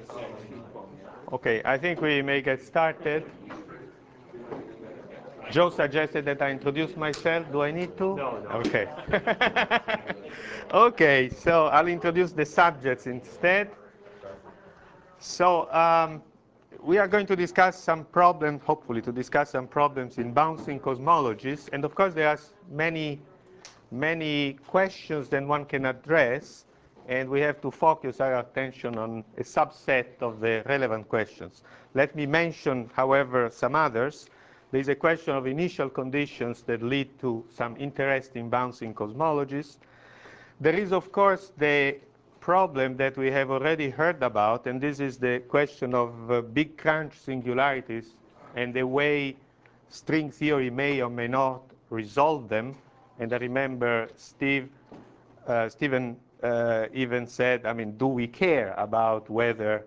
Okay, I think we may get started. Joe suggested that I introduce myself. Do I need to? No, no. Okay. Okay, so I'll introduce the subjects instead. So we are going to discuss some problems, hopefully to discuss some problems in bouncing cosmologies. And of course, there are many questions that one can address. And we have to focus our attention on a subset of the relevant questions. Let me mention, however, some others. There is a question of initial conditions that lead to some interesting bouncing cosmologies. There is, of course, the problem that we have already heard about, and this is the question of big crunch singularities and the way string theory may or may not resolve them. And I remember Stephen even said, I mean, do we care about whether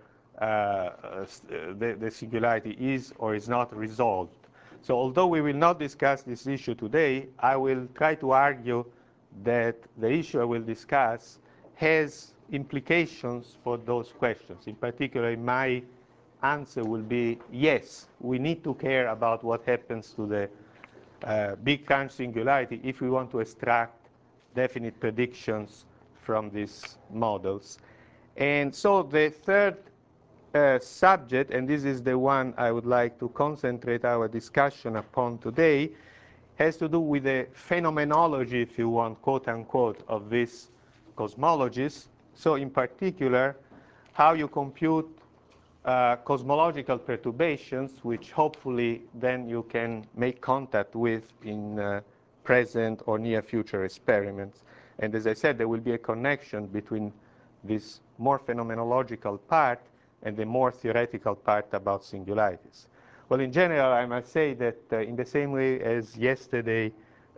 the singularity is or is not resolved? So although we will not discuss this issue today, I will try to argue that the issue I will discuss has implications for those questions. In particular, my answer will be yes, we need to care about what happens to the big crunch singularity if we want to extract definite predictions from these models. And so the third subject, and this is the one I would like to concentrate our discussion upon today, has to do with the phenomenology, if you want, quote unquote, of these cosmologies. So in particular, how you compute cosmological perturbations, which hopefully then you can make contact with in present or near future experiments. And as I said, there will be a connection between this more phenomenological part and the more theoretical part about singularities. Well, in general, I must say that in the same way as yesterday,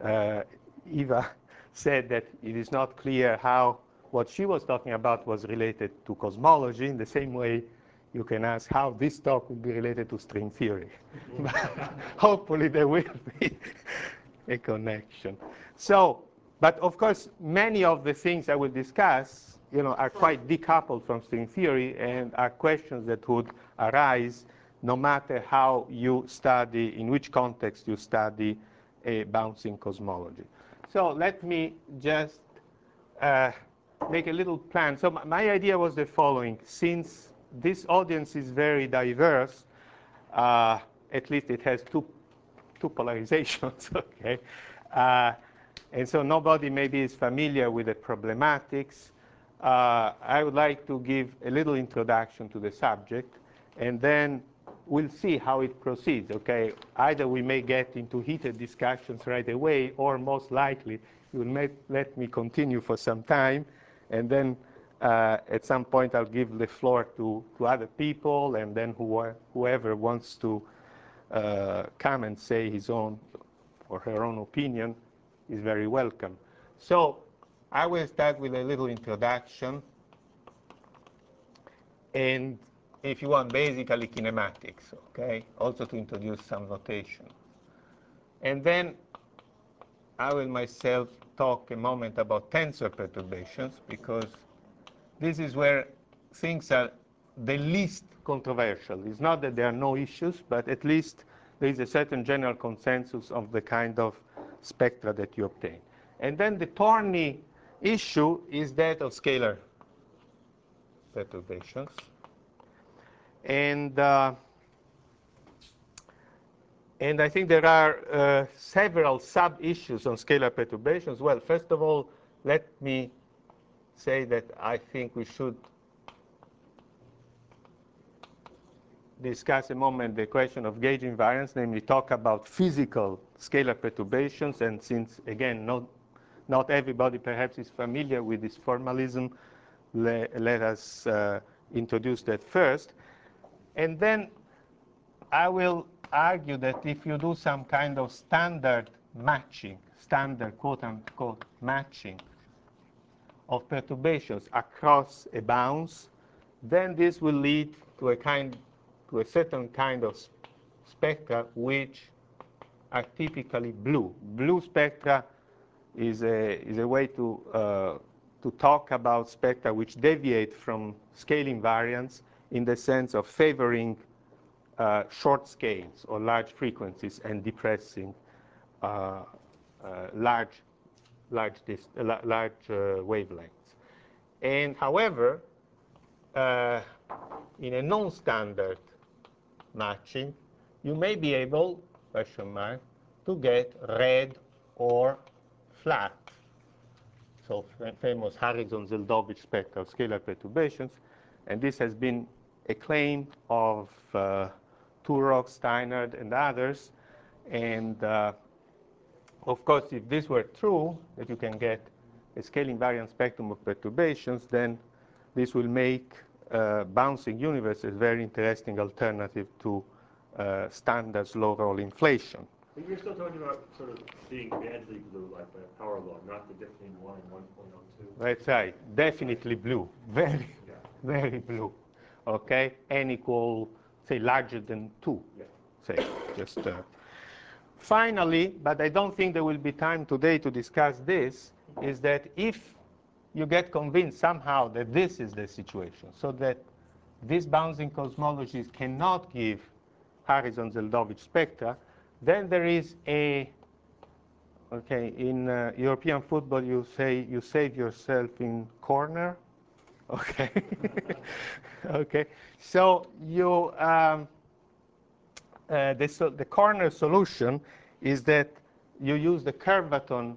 Eva said that it is not clear how what she was talking about was related to cosmology. In the same way, you can ask how this talk would be related to string theory. Hopefully, there will be a connection. So, but of course, many of the things I will discuss, are quite decoupled from string theory and are questions that would arise no matter how you study, in which context you study a bouncing cosmology. So let me just make a little plan. So my idea was the following. Since this audience is very diverse, at least it has two polarizations, okay? And so nobody maybe is familiar with the problematics. I would like to give a little introduction to the subject, and then we'll see how it proceeds, okay? Either we may get into heated discussions right away, or most likely you will let me continue for some time, and then at some point I'll give the floor to other people, and then whoever wants to come and say his own or her own opinion is very welcome. So I will start with a little introduction, and if you want, basically kinematics, okay? Also to introduce some notation. And then I will myself talk a moment about tensor perturbations, because this is where things are the least controversial. It's not that there are no issues, but at least there is a certain general consensus of the kind of spectra that you obtain. And then the thorny issue is that of scalar perturbations. And I think there are several sub-issues on scalar perturbations. Well, first of all, let me say that I think we should discuss a moment the question of gauge invariance, namely talk about physical scalar perturbations. And since, again, not everybody perhaps is familiar with this formalism, let us introduce that first. And then I will argue that if you do some kind of standard matching, standard quote-unquote matching of perturbations across a bounce, then this will lead to a certain kind of spectra which are typically blue. Blue spectra is a way to talk about spectra which deviate from scale invariance in the sense of favoring short scales or large frequencies and depressing large wavelengths. And however, in a non-standard matching, you may be able, question mark, to get red or flat. So famous Harrison-Zeldovich spectral scalar perturbations. And this has been a claim of Turok, Steinert, and others. And of course, if this were true, that you can get a scale invariant spectrum of perturbations, then this will make bouncing universe a very interesting alternative to standard slow roll inflation. But you're still talking about sort of being badly blue, like by a power law, not the difference between 1 and 1.02. That's right. Definitely blue. Very, Yeah. very blue. Okay? N equal, say, larger than 2. Yeah. Say, just. Finally, but I don't think there will be time today to discuss this, is that if you get convinced somehow that this is the situation, so that these bouncing cosmologies cannot give Harrison-Zeldovich spectra, then there is a, okay, in European football you say you save yourself in corner, okay? Okay, so you, the corner solution is that you use the Curvaton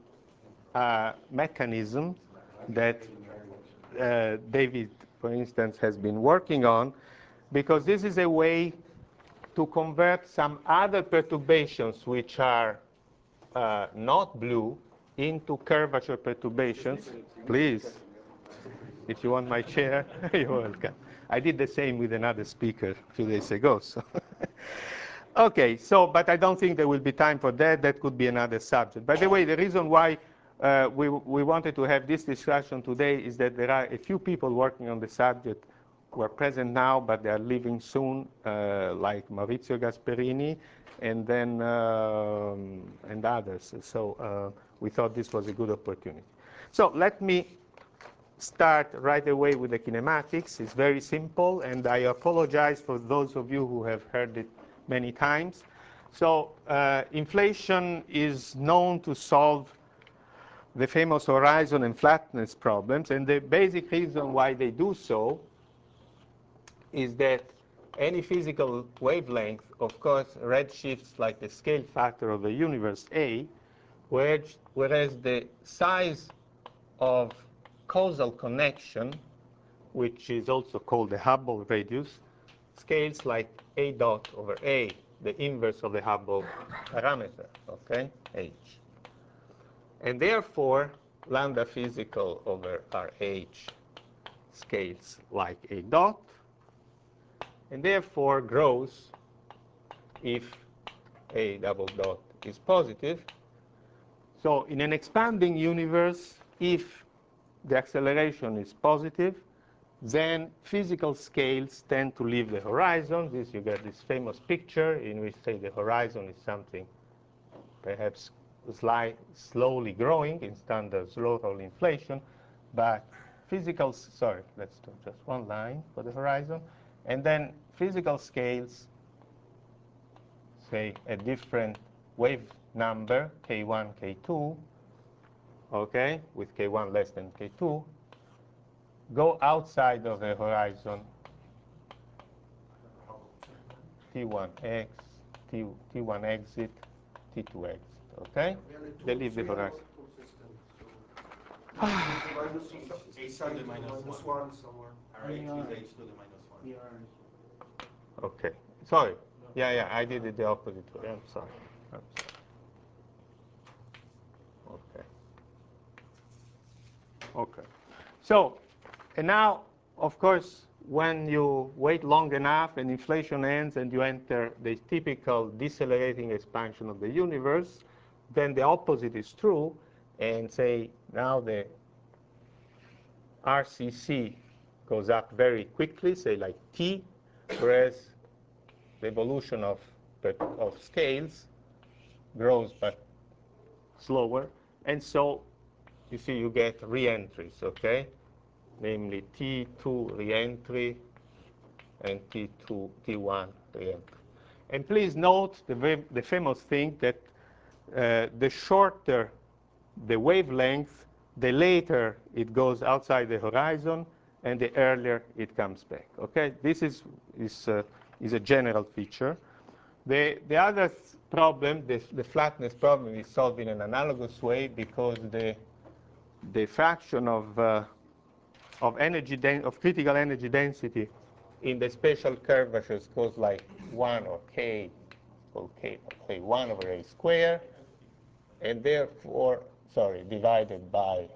mechanism that David, for instance, has been working on, because this is a way to convert some other perturbations which are not blue into curvature perturbations. Please, if you want my chair, you're welcome. I did the same with another speaker a few days ago. So. Okay, so, but I don't think there will be time for that. That could be another subject. By the way, the reason why we wanted to have this discussion today is that there are a few people working on the subject who are present now, but they are leaving soon, like Maurizio Gasperini, and then and others. So we thought this was a good opportunity. So let me start right away with the kinematics. It's very simple, and I apologize for those of you who have heard it many times. So inflation is known to solve the famous horizon and flatness problems, and the basic reason why they do so is that any physical wavelength, of course, redshifts like the scale factor of the universe A, whereas the size of causal connection, which is also called the Hubble radius, scales like A dot over A, the inverse of the Hubble parameter, okay, H. And therefore, lambda physical over RH scales like A dot, and therefore grows if A double dot is positive. So in an expanding universe, if the acceleration is positive, then physical scales tend to leave the horizon. You get this famous picture in which, say, the horizon is something perhaps slowly growing in standard slow roll inflation, but sorry, let's do just one line for the horizon, and then physical scales, say, a different wave number, K1, K2, okay, with K1 less than K2, go outside of the horizon, T1x, T1 exit, T2 exit, okay? They leave the horizon. Minus H to the minus 1 somewhere. RH is H to the minus 1. Okay. Sorry. Yeah, I did it the opposite way. I'm sorry. Okay. Okay. So, and now, of course, when you wait long enough and inflation ends and you enter the typical decelerating expansion of the universe, then the opposite is true. And say now the RCC goes up very quickly, say like T, whereas the evolution of scales grows but slower. And so you see you get reentries, okay? Namely T2 reentry and T2, T1 re-entry. And please note the famous thing that the shorter the wavelength, the later it goes outside the horizon, and the earlier it comes back. Okay, this is a general feature. The other problem, the flatness problem, is solved in an analogous way because the fraction of critical energy density in the spatial curvatures goes like 1 or k, called k, say 1 over a square, and therefore, divided by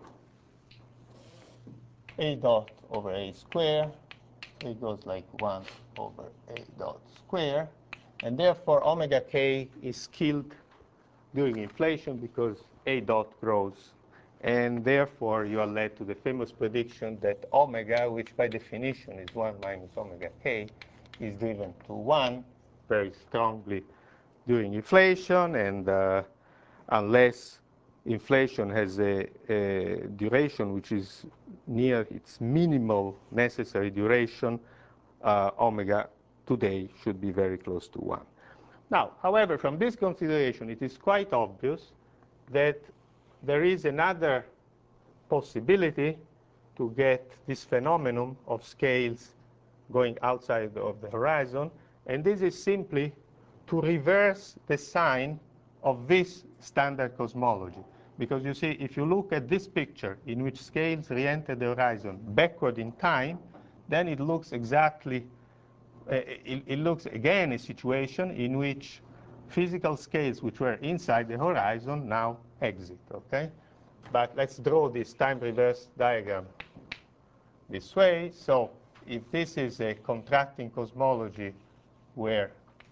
a dot over a square. It goes like 1 over a dot square. And therefore, omega k is killed during inflation because a dot grows. And therefore, you are led to the famous prediction that omega, which by definition is 1 minus omega k, is driven to 1 very strongly during inflation. And unless inflation has a duration which is near its minimal necessary duration, omega today should be very close to 1. Now, however, from this consideration, it is quite obvious that there is another possibility to get this phenomenon of scales going outside of the horizon, and this is simply to reverse the sign of this standard cosmology. Because you see, if you look at this picture in which scales re-enter the horizon backward in time, then it looks exactly, it looks again a situation in which physical scales which were inside the horizon now exit, okay? But let's draw this time reverse diagram this way. So if this is a contracting cosmology where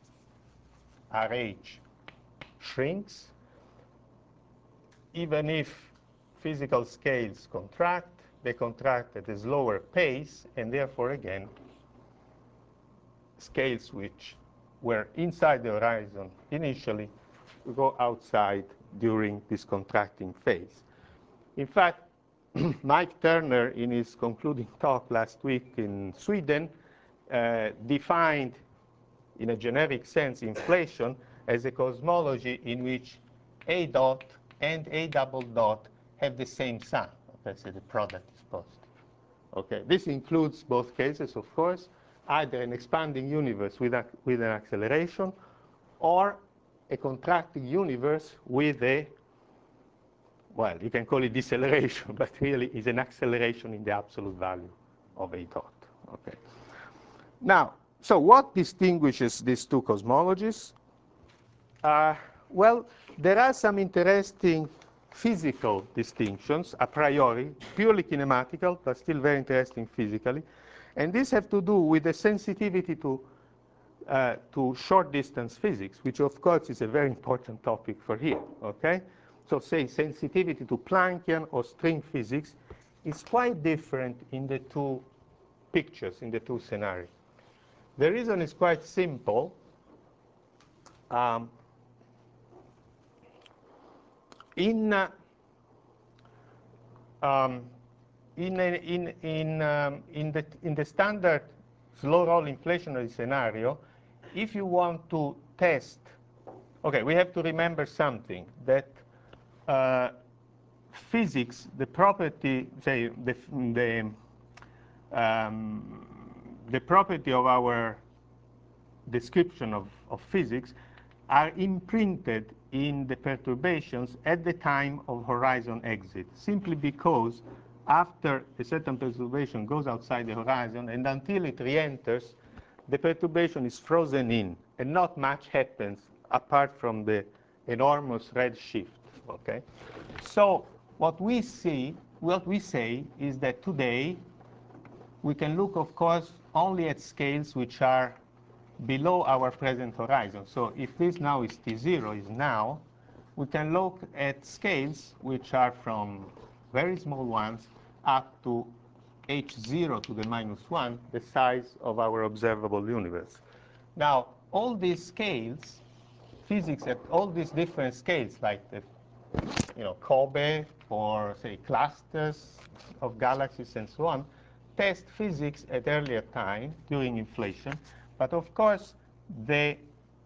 RH shrinks, even if physical scales contract, they contract at a slower pace, and therefore, again, scales which were inside the horizon initially will go outside during this contracting phase. In fact, Mike Turner, in his concluding talk last week in Sweden, defined, in a generic sense, inflation as a cosmology in which A dot and A double dot have the same sign. Okay, so the product is positive. Okay, this includes both cases, of course, either an expanding universe with an acceleration or a contracting universe with a, well, you can call it deceleration, but really is an acceleration in the absolute value of A dot. Okay. Now, so what distinguishes these two cosmologies? Well, there are some interesting physical distinctions a priori, purely kinematical, but still very interesting physically. And these have to do with the sensitivity to short-distance physics, which, of course, is a very important topic for here. Okay? So say sensitivity to Planckian or string physics is quite different in the two pictures, in the two scenarios. The reason is quite simple. In the standard slow roll inflationary scenario, if you want to test, okay, we have to remember something, that physics, the property, say the property of our description of physics are imprinted in the perturbations at the time of horizon exit, simply because after a certain perturbation goes outside the horizon and until it re-enters, the perturbation is frozen in, and not much happens apart from the enormous red shift. Okay? So what we say is that today we can look, of course, only at scales which are below our present horizon. So if this now is T0, is now, we can look at scales which are from very small ones up to h0 to the minus 1, the size of our observable universe. Now, all these scales, physics at all these different scales, like the Kobe or, say, clusters of galaxies and so on, test physics at earlier time during inflation. But of course, the,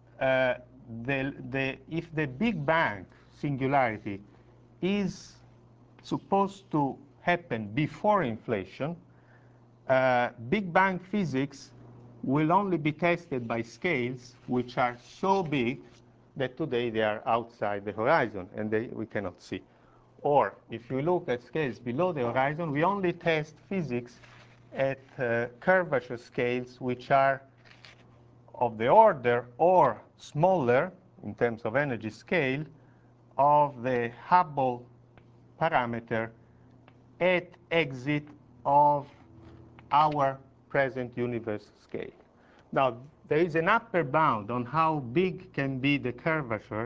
if the Big Bang singularity is supposed to happen before inflation, Big Bang physics will only be tested by scales which are so big that today they are outside the horizon and we cannot see. Or if you look at scales below the horizon, we only test physics at curvature scales which are of the order or smaller in terms of energy scale of the Hubble parameter at exit of our present universe scale. Now, there is an upper bound on how big can be the curvature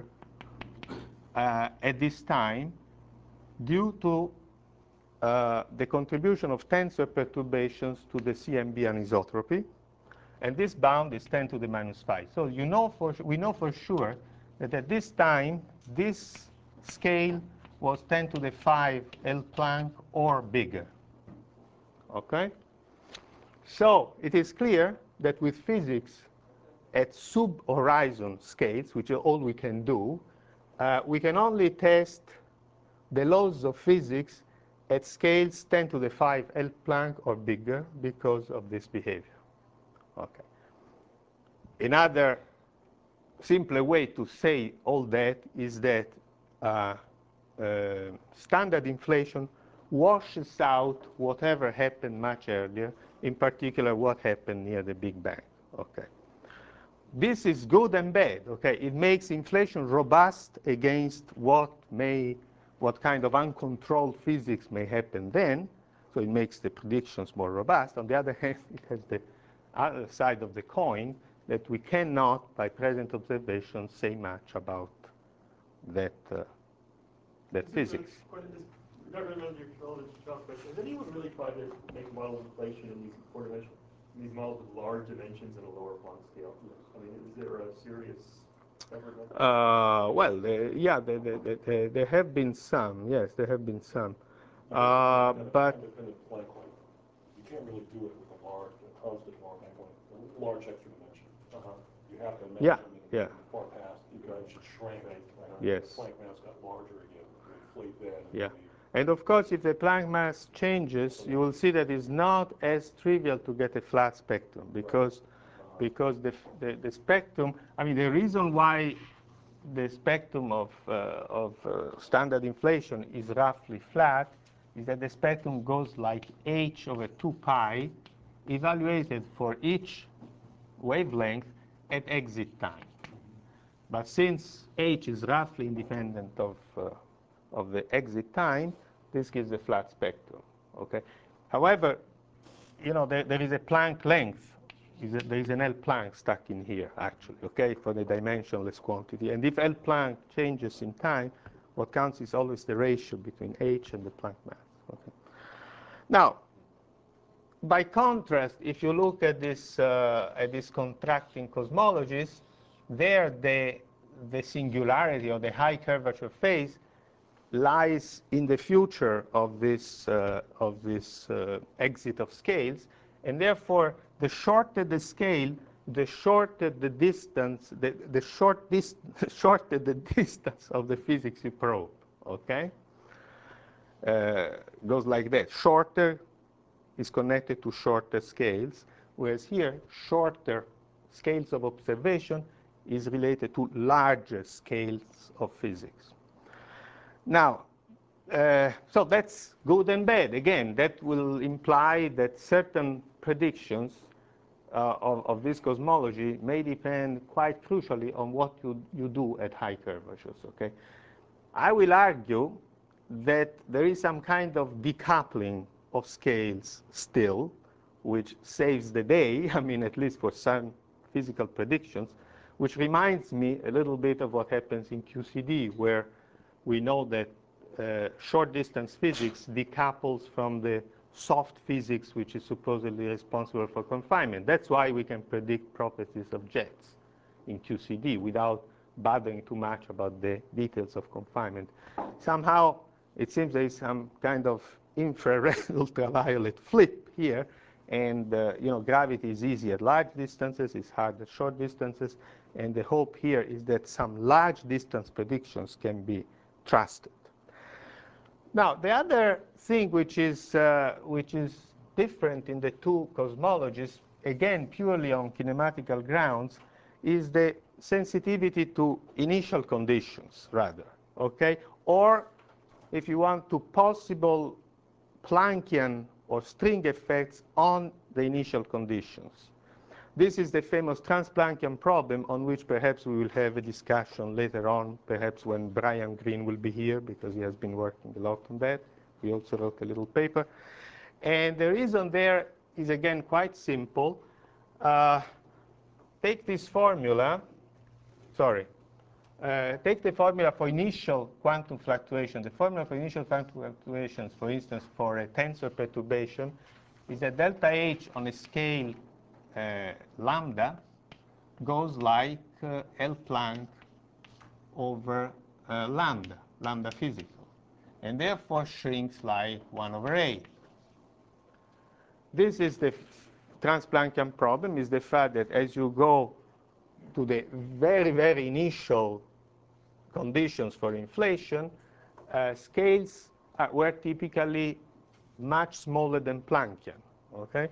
at this time due to the contribution of tensor perturbations to the CMB anisotropy. And this bound is 10 to the minus 5. So we know for sure that at this time, this scale was 10 to the 5 L Planck or bigger. Okay? So it is clear that with physics at sub-horizon scales, which is all we can do, we can only test the laws of physics at scales 10 to the 5 L Planck or bigger because of this behavior. Okay. Another simpler way to say all that is that standard inflation washes out whatever happened much earlier, in particular what happened near the Big Bang. Okay. This is good and bad. Okay. It makes inflation robust against what kind of uncontrolled physics may happen then. So it makes the predictions more robust. On the other hand, it has the other side of the coin that we cannot, by present observation, say much about that physics. Not really under your control, but has anyone really tried to make model inflation in these these models with large dimensions and a lower Planck scale? I mean, is there a serious effort like that? Well, yeah, there have been some. Yes, there have been some. But independent Planck length. You can't really do it with a constant large extra dimension. You have to yeah, imagine far past the dimension shrank. Yes. The Planck mass got larger again. You inflate that. Yeah. And of course, if the Planck mass changes, you will see that it's not as trivial to get a flat spectrum because the spectrum, I mean, the reason why the spectrum of standard inflation is roughly flat is that the spectrum goes like h over 2 pi evaluated for each wavelength at exit time. But since h is roughly independent of the exit time, this gives a flat spectrum. Okay. However, there is a Planck length. There is an L Planck stuck in here, actually, okay, for the dimensionless quantity. And if L Planck changes in time, what counts is always the ratio between h and the Planck mass. Okay. Now, by contrast, if you look at this contracting cosmologies, there the singularity or the high curvature phase lies in the future of this exit of scales, and therefore the shorter the scale, the shorter the distance, the shorter the distance of the physics you probe. Okay, goes like that. Shorter is connected to shorter scales, whereas here shorter scales of observation is related to larger scales of physics. Now, so that's good and bad. Again, that will imply that certain predictions of this cosmology may depend quite crucially on what you do at high curvatures. Okay, I will argue that there is some kind of decoupling of scales still, which saves the day. I mean, at least for some physical predictions, which reminds me a little bit of what happens in QCD, where we know that short distance physics decouples from the soft physics, which is supposedly responsible for confinement. That's why we can predict properties of jets in QCD without bothering too much about the details of confinement. Somehow, it seems there is some kind of infrared ultraviolet flip here, and gravity is easy at large distances, it's hard at short distances, and the hope here is that some large distance predictions can be trusted. Now, the other thing which is different in the two cosmologies, again purely on kinematical grounds, is the sensitivity to initial conditions, rather, okay? Or, if you want, to possible Planckian or string effects on the initial conditions. This is the famous Trans-Planckian problem, on which perhaps we will have a discussion later on, perhaps when Brian Greene will be here, because he has been working a lot on that. He also wrote a little paper. And the reason there is, again, quite simple. Take this formula. Sorry. Take the formula for initial quantum fluctuation. The formula for initial quantum fluctuations, for instance, for a tensor perturbation, is that delta H on a scale lambda goes like L Planck over lambda physical, and therefore shrinks like 1 over A. This is the Trans-Planckian problem, is the fact that as you go to the very, very initial conditions for inflation, scales were typically much smaller than Planckian, okay?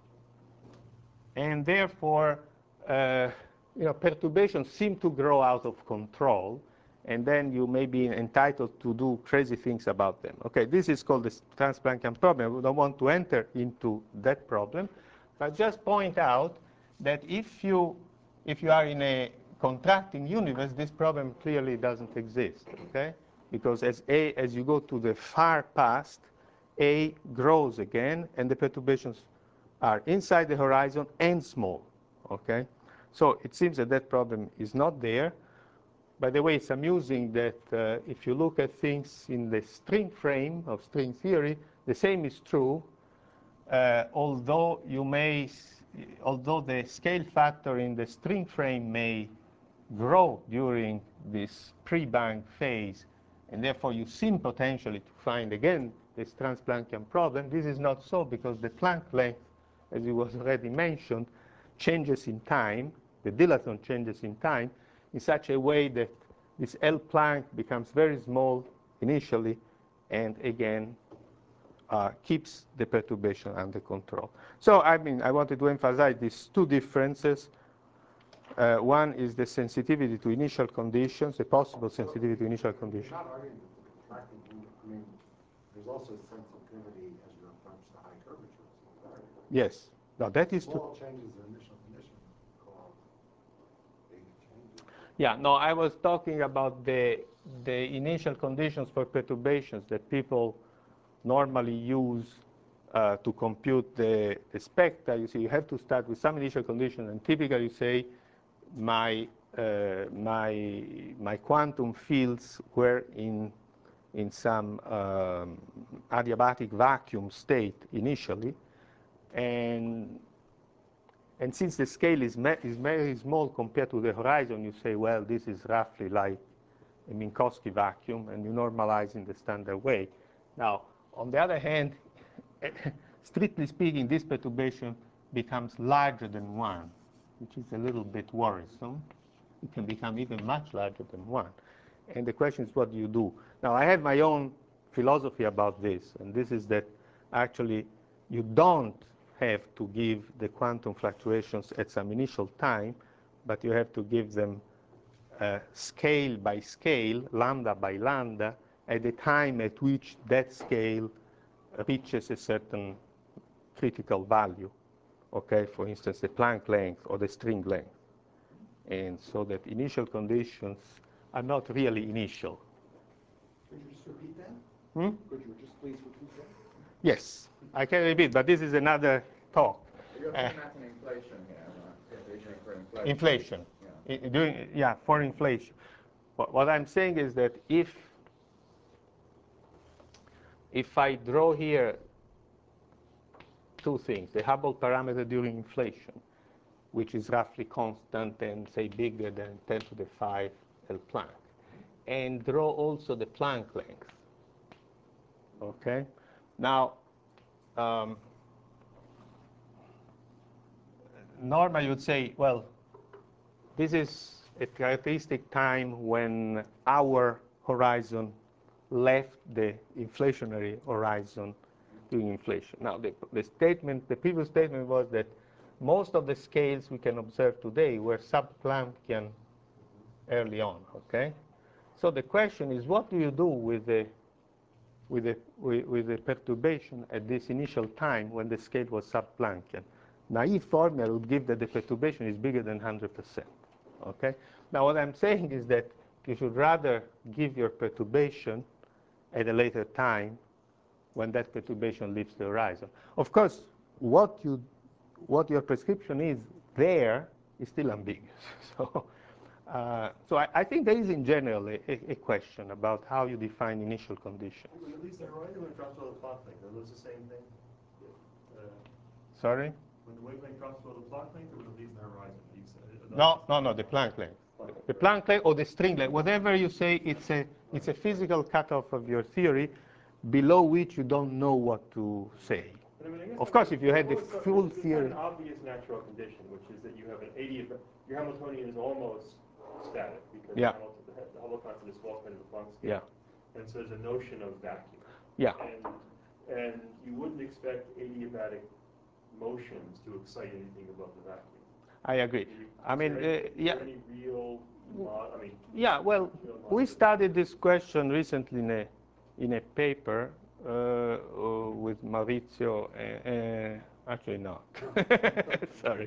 And therefore, perturbations seem to grow out of control, and then you may be entitled to do crazy things about them. Okay, this is called the Trans-Planckian problem. We don't want to enter into that problem, but just point out that if you are in a contracting universe, this problem clearly doesn't exist, okay? Because as you go to the far past, A grows again, and the perturbations are inside the horizon and small, okay? So it seems that that problem is not there. By the way, it's amusing that if you look at things in the string frame of string theory, the same is true, although the scale factor in the string frame may grow during this pre-Bank phase, and therefore you seem potentially to find, again, this Trans-Planckian problem. This is not so, because the Planck length, as it was already mentioned, changes in time. The dilaton changes in time in such a way that this L Planck becomes very small initially, and again keeps the perturbation under control. So I wanted to emphasize these two differences. One is the sensitivity to initial conditions, the possible sensitivity to initial conditions. Not arguing that there's also sensitivity as you approach the high curvature. Yes. Now that is small changes in initial conditions cause big changes. Yeah. No, I was talking about the initial conditions for perturbations that people normally use to compute the spectra. You see, you have to start with some initial condition, and typically you say, my quantum fields were in some adiabatic vacuum state initially, and since the scale is very small compared to the horizon, you say, well, this is roughly like a Minkowski vacuum, and you normalize in the standard way. Now, on the other hand, strictly speaking, this perturbation becomes larger than 1, which is a little bit worrisome. It can become even much larger than 1. And the question is, what do you do? Now, I have my own philosophy about this, and this is that actually you don't have to give the quantum fluctuations at some initial time, but you have to give them scale by scale, lambda by lambda, at the time at which that scale reaches a certain critical value, okay? For instance, the Planck length or the string length. And so that initial conditions are not really initial. Could you just repeat that? Could you just please repeat that? Yes, I can repeat, but this is another talk. You're saying that's an inflation here, for inflation. Inflation. Yeah, for inflation. What I'm saying is that if I draw here two things, the Hubble parameter during inflation, which is roughly constant and say bigger than 10 to the 5 L Planck, and draw also the Planck length, okay? Now, normally you would say, well, this is a characteristic time when our horizon left the inflationary horizon during inflation. Now, the previous statement was that most of the scales we can observe today were sub-Planckian early on, okay? So the question is, what do you do with the perturbation at this initial time when the scale was sub-Planckian? Naive formula would give that the perturbation is bigger than 100%, okay? Now, what I'm saying is that you should rather give your perturbation at a later time when that perturbation leaves the horizon. Of course, what your prescription is there is still ambiguous. So I think there is in general a question about how you define initial conditions. When it leaves the horizon, when it drops below the Planck length, are those the same thing? Sorry? When the wavelength drops below the Planck length, or when it leaves the horizon? No, the Planck length. The Planck length or the string length, whatever you say, it's a physical cutoff of your theory below which you don't know what to say. But I mean, Of course, if you had the full it's theory. an obvious natural condition, which is that you have an 80, your Hamiltonian is almost static because Yeah. the Hubble constant is small compared to the Planck scale. Yeah. And so there's a notion of vacuum. Yeah. And you wouldn't expect adiabatic motions to excite anything above the vacuum. I agree. I mean, Is yeah. there any real Yeah, well, we studied this question recently in a paper with Maurizio. Actually, not. Sorry.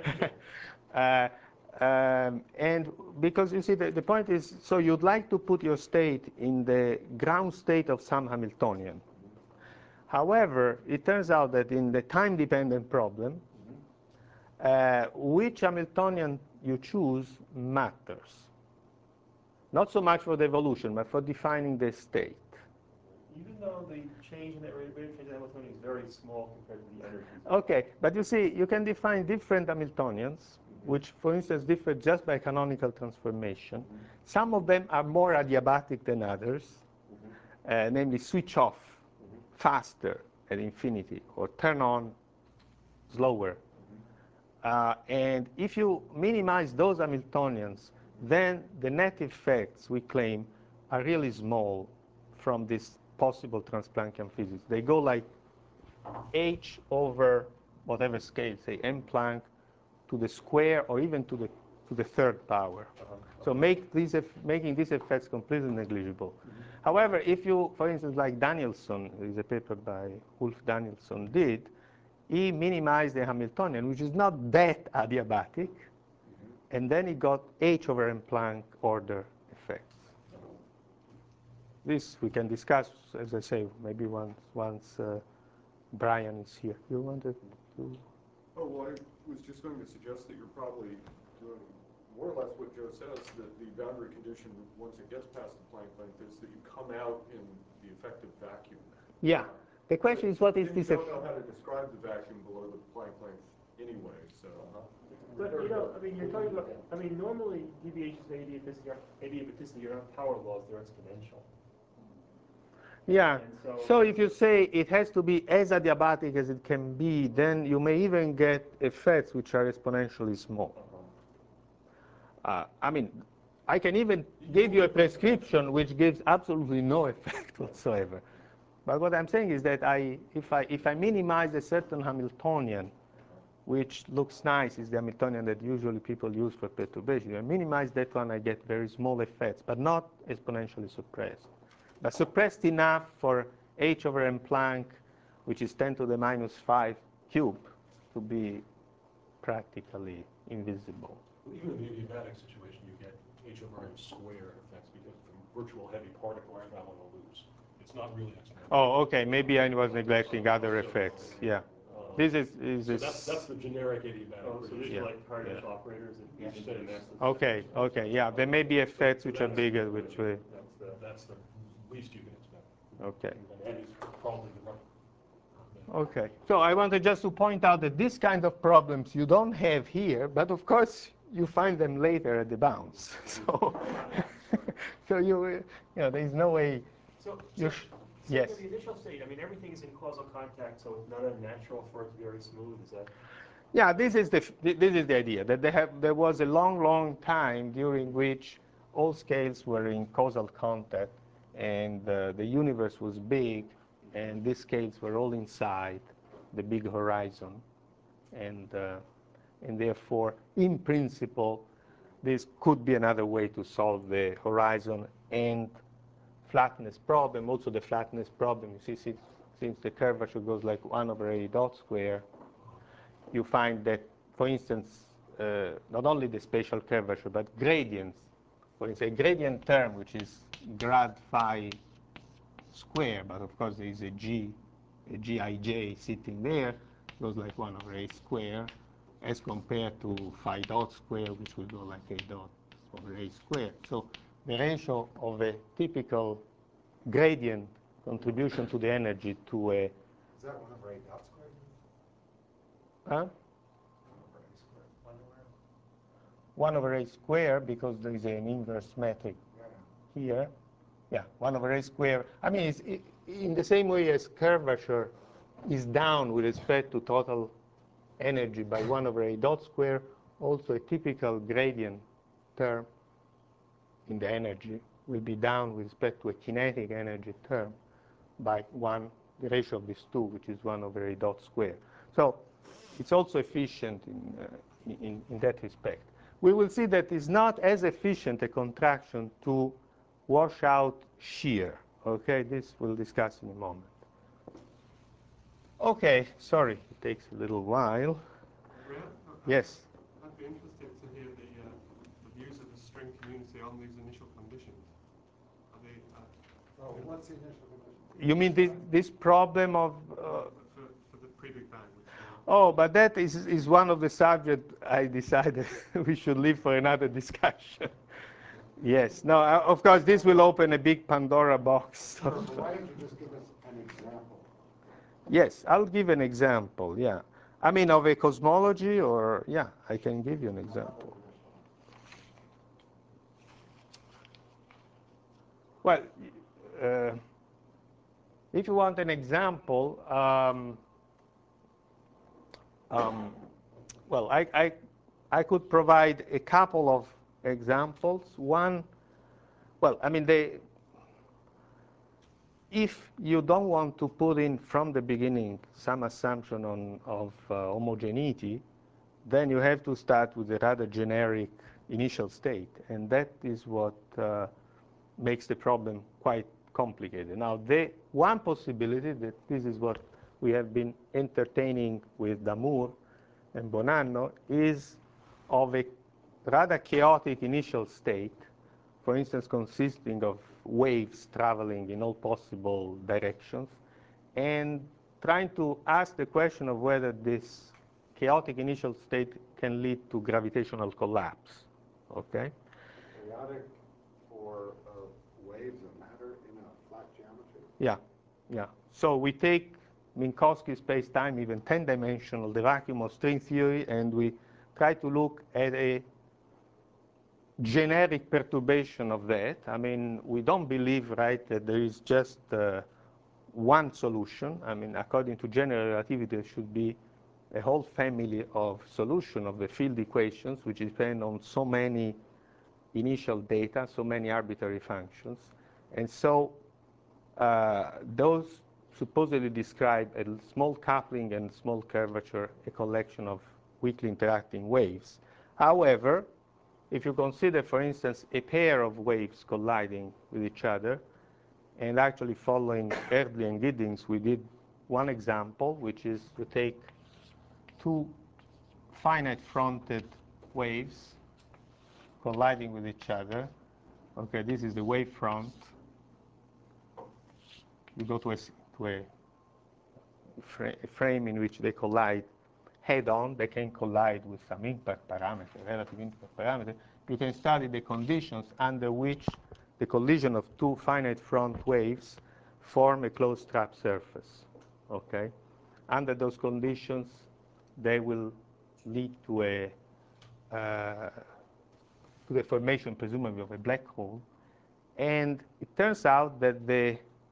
And because you see, the point is, so you'd like to put your state in the ground state of some Hamiltonian. However, it turns out that in the time-dependent problem, which Hamiltonian you choose matters. Not so much for the evolution, but for defining the state. even though the change in that rate of change in Hamiltonian is very small compared to the energy. Okay, but you see, you can define different Hamiltonians, which, for instance, differ just by canonical transformation. Some of them are more adiabatic than others, namely switch off faster at infinity or turn on slower. And if you minimize those Hamiltonians, then the net effects, we claim, are really small from this possible Transplanckian physics. They go like h over whatever scale, say m Planck, to the square or even to the third power. So making these effects completely negligible. However, if you, for instance, like Danielson, there is a paper by Ulf Danielson did, he minimized the Hamiltonian, which is not that adiabatic, and then he got h over m Planck order effects. This we can discuss, as I say, maybe once Brian is here. You wanted to? Oh, well, I was just going to suggest that you're probably doing more or less what Joe says, that the boundary condition, once it gets past the Planck length, is that you come out in the effective vacuum. Yeah. The question is, what is this? You don't know how to describe the vacuum below the Planck length anyway, so. But, you know, I mean, you're talking about, I mean, normally deviations in adiabaticity are not power laws, they're exponential. Yeah. So if you say it has to be as adiabatic as it can be, then you may even get effects which are exponentially small. I mean, I can even give you a prescription which gives absolutely no effect whatsoever. But what I'm saying is that if I minimize a certain Hamiltonian, which looks nice, is the Hamiltonian that usually people use for perturbation, I minimize that one, I get very small effects, but not exponentially suppressed. But suppressed enough for h over m Planck, which is 10 to the minus 5 cube, to be practically invisible. Even in the adiabatic situation, you get h over m squared effects because the virtual heavy particles travel loose. It's not really exponential. Oh, okay. Maybe I was neglecting other effects. Yeah. This is so that's the generic adiabatic. So these are like Harditch operators that use it in massive. Okay. Okay. Yeah. There may be effects which are bigger, which way. That's the least you can expect. Okay. And it's probably the right. Okay. So I wanted just to point out that these kinds of problems you don't have here, but of course you find them later at the bounds. So, so there is no way. So Yes. So the initial state, I mean, everything is in causal contact, so it's not unnatural for it to be very smooth, is that? Yeah, this is the idea, that there was a long, long time during which all scales were in causal contact, and the universe was big, and these scales were all inside the big horizon. And therefore, in principle, this could be another way to solve the horizon and flatness problem. Also, the flatness problem, you see, since the curvature goes like 1 over a dot square, you find that, for instance, not only the spatial curvature, but gradients. For instance, a gradient term, which is grad phi square, but of course there is a gij sitting there, goes like 1 over a square, as compared to phi dot square, which will go like a dot over a square. So the ratio of a typical gradient contribution to the energy to a... Is that 1 over a dot square? Huh? 1 over a square. 1 over a square, because there is an inverse metric here. Yeah, 1 over a square. I mean, it's in the same way as curvature is down with respect to total energy by 1 over a dot square, also a typical gradient term in the energy will be down with respect to a kinetic energy term by 1, the ratio of these two, which is 1 over a dot square. So it's also efficient in that respect. We will see that it's not as efficient a contraction to wash out shear. Okay, this we'll discuss in a moment. Okay, sorry, it takes a little while. Yes? I'd be interested to hear the views of the string community on these initial conditions. Are they, What's the initial condition? You mean this problem of... for the pre-Big Bang? Oh, but that is one of the subjects I decided we should leave for another discussion. Yes. No, of course, this will open a big Pandora box. Sure, but why don't you just give us an example? Yes, I'll give an example, yeah. I mean, of a cosmology, or, yeah, I can give you an example. Well, if you want an example, well, I could provide a couple of examples. One, well, I mean, if you don't want to put in from the beginning some assumption of homogeneity, then you have to start with a rather generic initial state. And that is what makes the problem quite complicated. Now, one possibility, that this is what we have been entertaining with Damour and Bonanno, is of a rather chaotic initial state, for instance, consisting of waves traveling in all possible directions, and trying to ask the question of whether this chaotic initial state can lead to gravitational collapse. Okay? Chaotic for waves of matter in a flat geometry? Yeah, yeah. So we take Minkowski space-time, even 10-dimensional, the vacuum of string theory, and we try to look at a generic perturbation of that. I mean, we don't believe, right, that there is just one solution. I mean, according to general relativity, there should be a whole family of solution of the field equations, which depend on so many initial data, so many arbitrary functions. And so those supposedly describe a small coupling and small curvature, a collection of weakly interacting waves. However, if you consider, for instance, a pair of waves colliding with each other, and actually following Erdely and Giddings, we did one example, which is to take two finite-fronted waves colliding with each other. Okay, this is the wave front. You go to a frame in which they collide head-on. They can collide with some impact parameter, relative impact parameter. You can study the conditions under which the collision of two finite front waves form a closed trap surface. Okay? Under those conditions, they will lead to the formation, presumably, of a black hole. And it turns out that the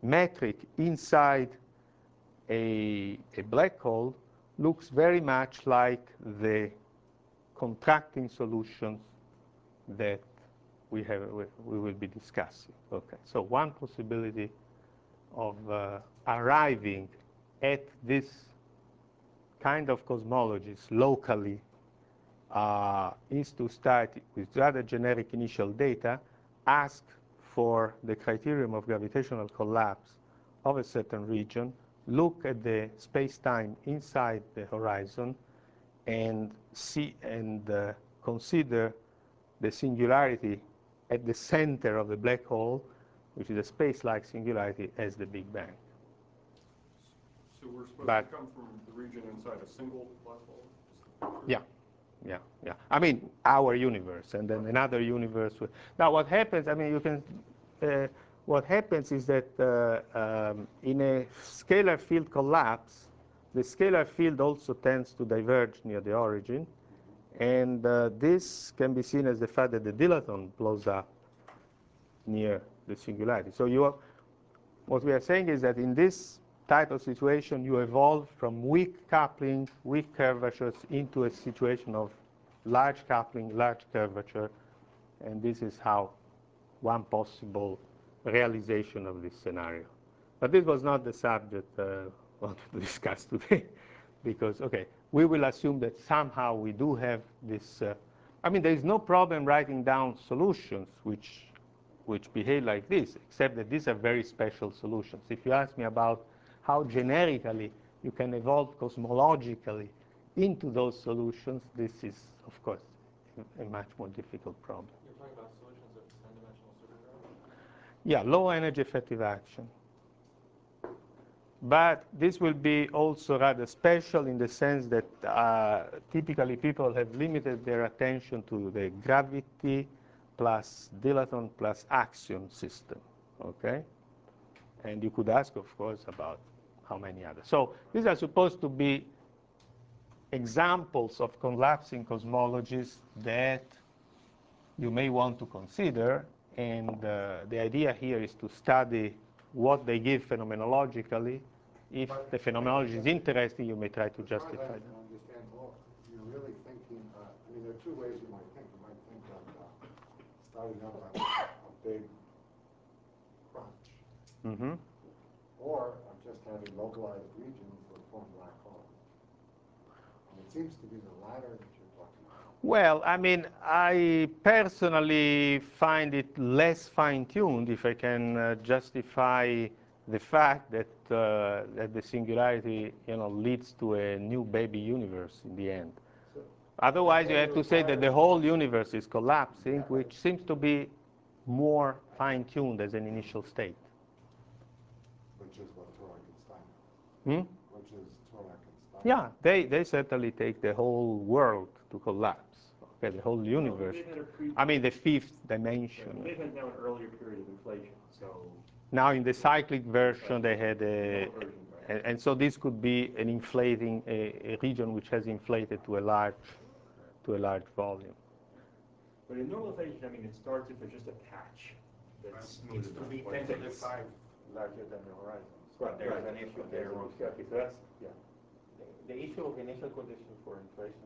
metric inside a black hole looks very much like the contracting solutions that we will be discussing. Okay, so one possibility of arriving at this kind of cosmologies locally is to start with rather generic initial data, ask for the criterion of gravitational collapse of a certain region, look at the space-time inside the horizon, and see and consider the singularity at the center of the black hole, which is a space-like singularity, as the Big Bang. So we're supposed to come from the region inside a single black hole? Yeah. Yeah. I mean, our universe, and then another universe. Now, what happens? I mean, you can. What happens is that in a scalar field collapse, the scalar field also tends to diverge near the origin, and this can be seen as the fact that the dilaton blows up near the singularity. So what we are saying is that in this type of situation, you evolve from weak coupling, weak curvatures, into a situation of large coupling, large curvature, and this is how one possible realization of this scenario. But this was not the subject I wanted to discuss today, because, okay, we will assume that somehow we do have this. I mean, there is no problem writing down solutions which behave like this, except that these are very special solutions. If you ask me about how generically you can evolve cosmologically into those solutions, this is, of course, a much more difficult problem. You're talking about solutions of 10-dimensional supergravity? Yeah, low energy effective action. But this will be also rather special in the sense that typically people have limited their attention to the gravity plus dilaton plus axion system, okay? And you could ask, of course, about how many others. So these are supposed to be examples of collapsing cosmologies that you may want to consider. And the idea here is to study what they give phenomenologically. If the phenomenology is interesting, you may try to justify them. Understand more. You're really thinking, I mean, there are two ways you might think. You might think of starting out on a big crunch, Mm-hmm. or of just having localized regions that form black holes. And it seems to be the latter that you're talking about. Well, I mean, I personally find it less fine-tuned if I can justify the fact that that the singularity, leads to a new baby universe in the end. Otherwise, you have to say that the whole universe is collapsing, which seems to be more fine-tuned as an initial state. Which is what Torok and Steiner. Hmm? Which is Torok and Steiner. Yeah, they certainly take the whole world to collapse. Okay, the whole universe. I mean, the fifth dimension. They've had now an earlier period of inflation, so. Now in the cyclic version, they had and so this could be an inflating a region which has inflated to a large volume. But in normalization, I mean, it starts if there's just a patch that's Needs to be 10 to the 5 larger than the horizon. So there's an issue there also. Okay, so that's, yeah. The issue of initial conditions for inflation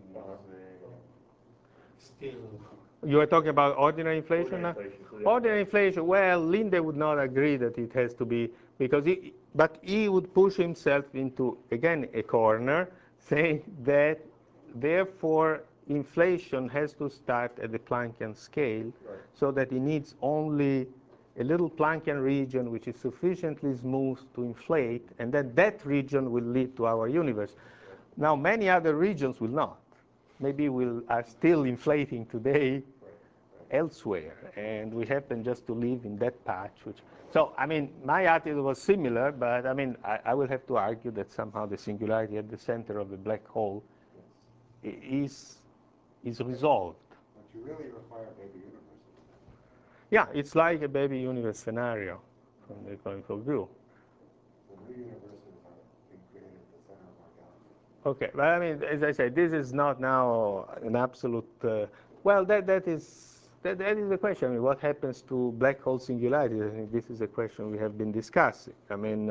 is still. You are talking about ordinary inflation now? Ordinary inflation, well, Linde would not agree that it has to be, because but he would push himself into, again, a corner, saying that, therefore, inflation has to start at the Planckian scale, so that it needs only a little Planckian region which is sufficiently smooth to inflate, and then that region will lead to our universe. Now, many other regions will not. Maybe are still inflating today elsewhere, and we happen just to live in that patch. So, I mean, my attitude was similar, but I mean, I will have to argue that somehow the singularity at the center of the black hole is resolved. But you really require baby universes. Yeah, it's like a baby universe scenario from the economical view. The new universes are being created at the center of our galaxy. Okay, but I mean, as I said, this is not now an absolute. Well, that is that is the question. I mean, what happens to black hole singularities? I think this is a question we have been discussing. I mean,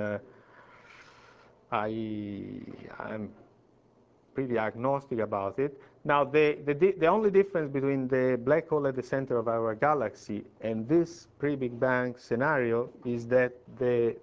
I'm pretty agnostic about it. Now, the only difference between the black hole at the center of our galaxy and this pre-Big Bang scenario is that the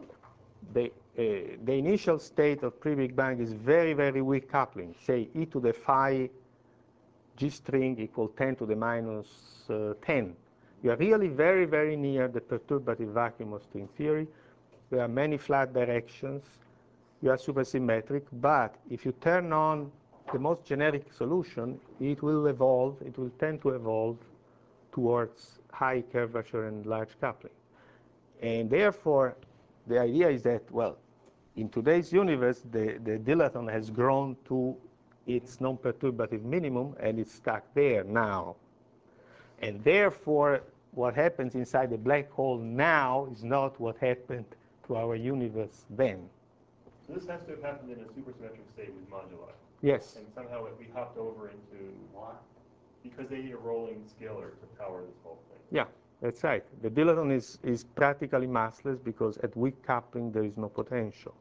initial state of pre-Big Bang is very, very weak coupling, say e to the phi G string equal 10 to the minus 10. You are really very, very near the perturbative vacuum of string theory. There are many flat directions. You are supersymmetric, but if you turn on the most generic solution, it will evolve, it will tend to evolve towards high curvature and large coupling. And therefore, the idea is that, well, in today's universe, the dilaton has grown to its non-perturbative minimum, and it's stuck there now. And therefore, what happens inside the black hole now is not what happened to our universe then. So this has to have happened in a supersymmetric state with moduli. Yes. And somehow we hopped over into what? Because they need a rolling scalar to power this whole thing. Yeah, that's right. The dilaton is practically massless because at weak coupling there is no potential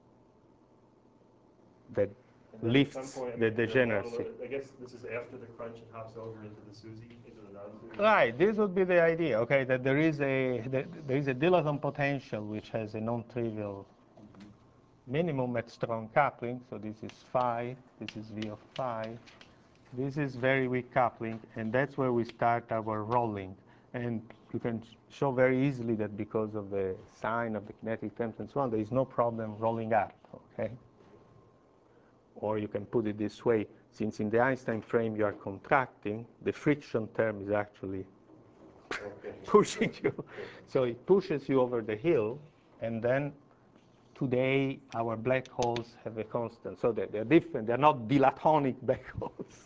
that lifts the degeneracy. I guess this is after the crunch and hops over into the SUSY, into the non-SUSY. Right, this would be the idea, okay, that there is a dilaton potential which has a non-trivial minimum at strong coupling. So this is phi, this is V of phi. This is very weak coupling, and that's where we start our rolling. And you can show very easily that because of the sign of the kinetic terms and so on, there is no problem rolling up, okay? Or you can put it this way, since in the Einstein frame you are contracting, the friction term is actually pushing you. So it pushes you over the hill, and then today our black holes have a constant. So they're different. They're not dilatonic black holes.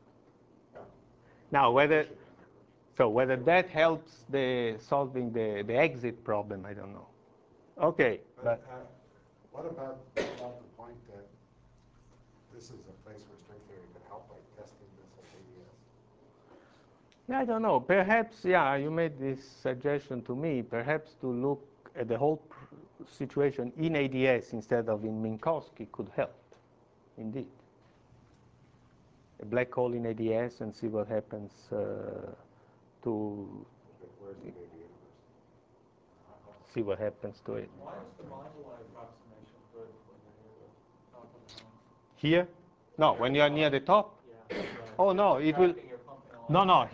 Now, whether that helps solving the exit problem, I don't know. Okay. But what about the point that this is a place where string theory could help by testing this at ADS? Yeah, I don't know. Perhaps, yeah, you made this suggestion to me, perhaps to look at the whole situation in ADS instead of in Minkowski could help, indeed. A black hole in ADS and see what happens see what happens to it. Why is the moduli approximation good when you're near the top of the mountain? Here? No, when you are near the top? Yeah. Oh, no, it will. No,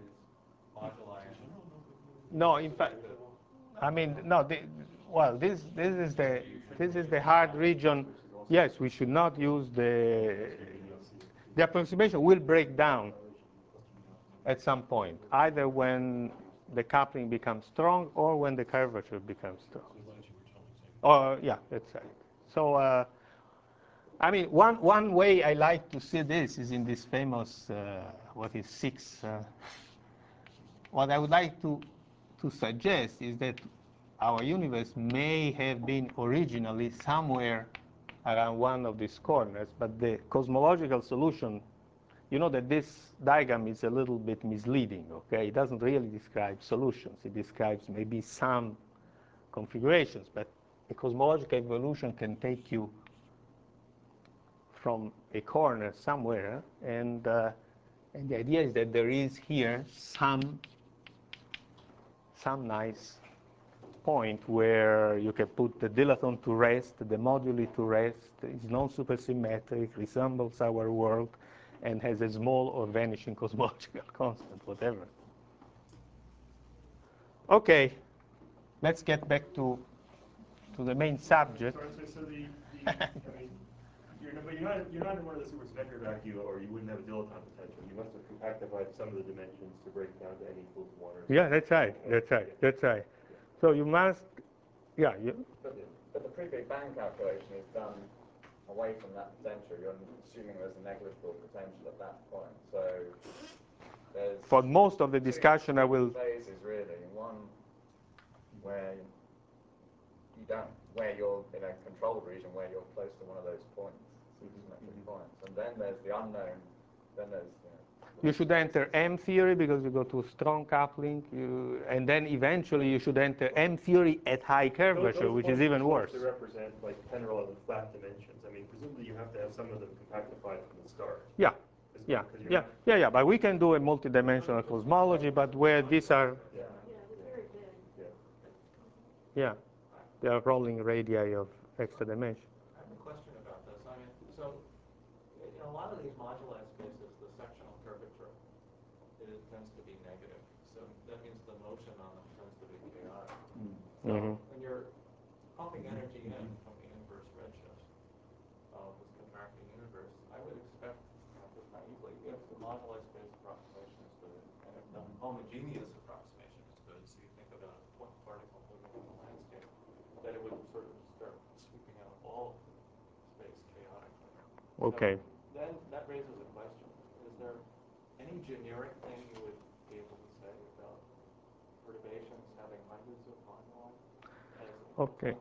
no, in fact, I mean, no, well, this is the hard region. Yes, we should not use the approximation will break down at some point, either when the coupling becomes strong or when the curvature becomes strong. Or, yeah, that's right. So, I mean, one way I like to see this is in this famous, what is 6. What I would like to suggest is that our universe may have been originally somewhere around one of these corners, but the cosmological solution, you know that this diagram is a little bit misleading, okay? It doesn't really describe solutions. It describes maybe some configurations, but a cosmological evolution can take you from a corner somewhere, and the idea is that there is here some nice point where you can put the dilaton to rest, the moduli to rest, is non-supersymmetric, resembles our world, and has a small or vanishing cosmological constant, whatever. Okay, let's get back to the main subject. So I mean, you're not in one of the supersymmetric vacuum, or you wouldn't have a dilaton potential. You must have compactified some of the dimensions to break down to n equals 1 or something. Yeah, that's right. That's right. That's right. So you must, yeah. But the pre-Big Bang calculation is done away from that potential. You're assuming there's a negligible potential at that point. So there's for most of the discussion, I will. Phases really. One where you're in a controlled region where you're close to one of those points, supersymmetric points, and then there's the unknown. Then there's You should enter M theory because you go to strong coupling, and then eventually you should enter M theory at high curvature, which is even worse. They represent like 10 or 11 flat dimensions. I mean, presumably you have to have some of them compactified from the start. Yeah. Yeah. But we can do a multidimensional cosmology, but where these are, yeah, they are rolling radii of extra dimension. I have a question about this. I mean, so in a lot of these moduli spaces, the sectional curvature tends to be negative. So that means the motion on them tends to be chaotic. So when you're pumping energy in from the inverse redshift of this contracting universe, I would expect, just naively, if the moduli space approximation is good, and if the homogeneous approximation is good, so you think about a point particle moving in the landscape, that it would sort of start sweeping out all space chaotically. Okay. So then that raises a question. Is there any generic thing you would be able to say about perturbations having hundreds of moduli? Okay.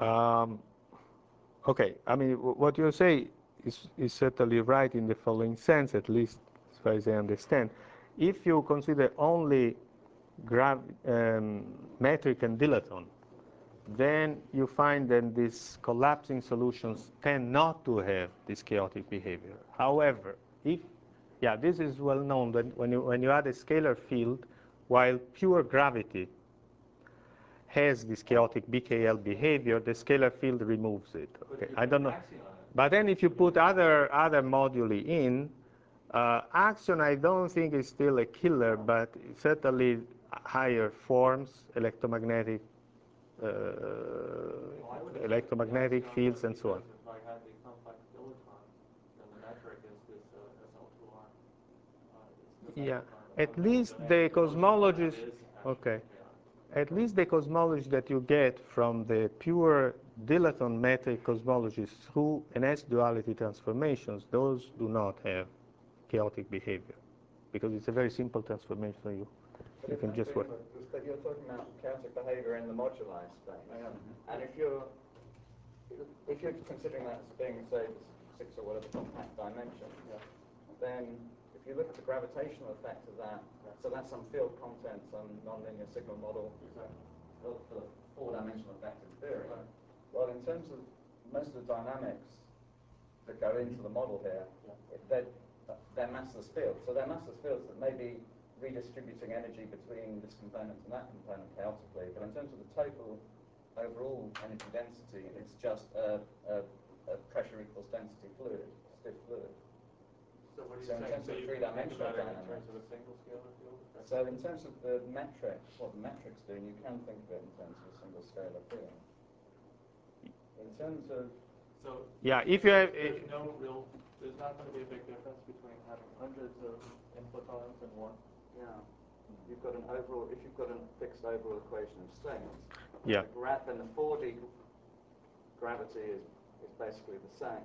Okay. I mean, what you say is certainly right in the following sense, at least as far as I understand. If you consider only metric and dilaton, then you find that these collapsing solutions tend not to have this chaotic behavior. However, this is well known that when you add a scalar field, while pure gravity has this chaotic BKL behavior, the scalar field removes it. Okay, I don't know. But then if you put other moduli in, axion I don't think is still a killer, but certainly higher forms, electromagnetic fields and so on. If I had the complex dilaton, then the metric is this SL2R. Yeah, at least the cosmologies, okay. At least the cosmology that you get from the pure dilaton metric cosmologies through an S-duality transformations, those do not have chaotic behavior because it's a very simple transformation. You can just work. But you're talking about chaotic behavior in the moduli space, and if you're considering that as being, say, 6 or whatever compact dimension, then if you look at the gravitational effect of that, so that's some field content, some nonlinear signal model for the 4-dimensional vector theory. Well, in terms of most of the dynamics that go into the model here, they're massless fields. So they're massless fields that may be redistributing energy between this component and that component chaotically. But in terms of the total overall energy density, it's just a pressure equals density fluid, stiff fluid. So what are you So in saying? terms So of you three-dimensional think about it in dynamics. terms of a single scalar field? So in terms of the metrics, what the metrics do, you can think of it in terms of a single scalar field. In terms of if you have there's not going to be a big difference between having hundreds of inflatons and one. if you've got a fixed overall equation of strength, then the 4D gravity is basically the same.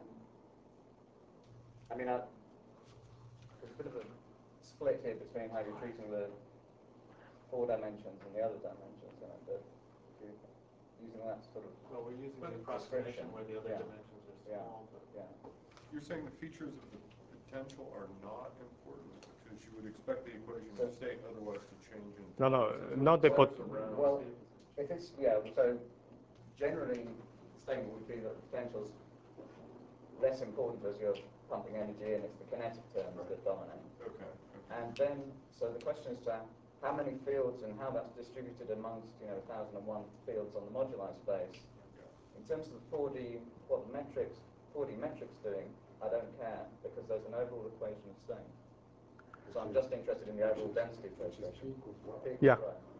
I mean, there's a bit of a split here between how you're treating the 4 dimensions and the other dimensions, but if you're using that sort of Well, we're using the approximation where the other dimensions are small. You're saying the features of the potential are not important because you would expect the equation of state otherwise to change in not the Well, if it's, so generally the statement would be that the potential is less important as you're pumping energy and it's the kinetic terms that dominate. Okay. And then, so the question is how many fields and how that's distributed amongst, 1,001 fields on the moduli space. In terms of the 4D, what the 4D metrics doing, I don't care because there's an overall equation of strength. So I'm just interested in the overall density equation. Yeah.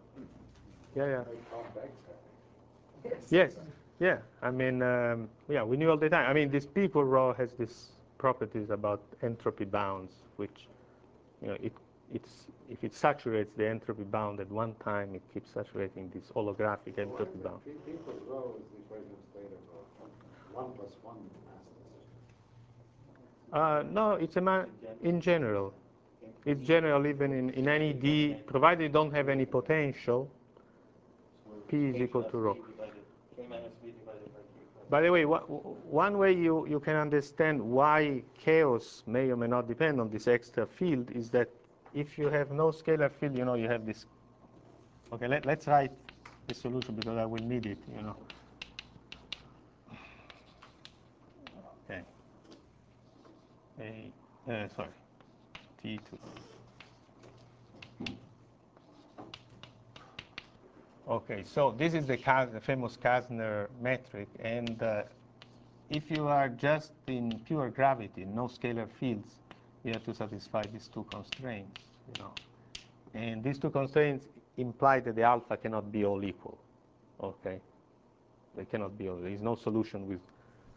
Yes. Yeah. I mean, we knew all the time. I mean, this P equal rho has these properties about entropy bounds, which, if it saturates the entropy bound at one time, it keeps saturating this holographic entropy bound. P equals rho is the equation of state of 1 plus 1 masses. No, it's in general. It's general even in any D, provided you don't have any potential. P is equal to rho. By the way, one way you can understand why chaos may or may not depend on this extra field is that if you have no scalar field, you have this. Okay, let's write the solution because I will need it, Okay. Sorry, T2. Okay, so this is the famous Kasner metric, and if you are just in pure gravity, no scalar fields, you have to satisfy these two constraints, And these two constraints imply that the alpha cannot be all equal, okay? They cannot be all. There is no solution with.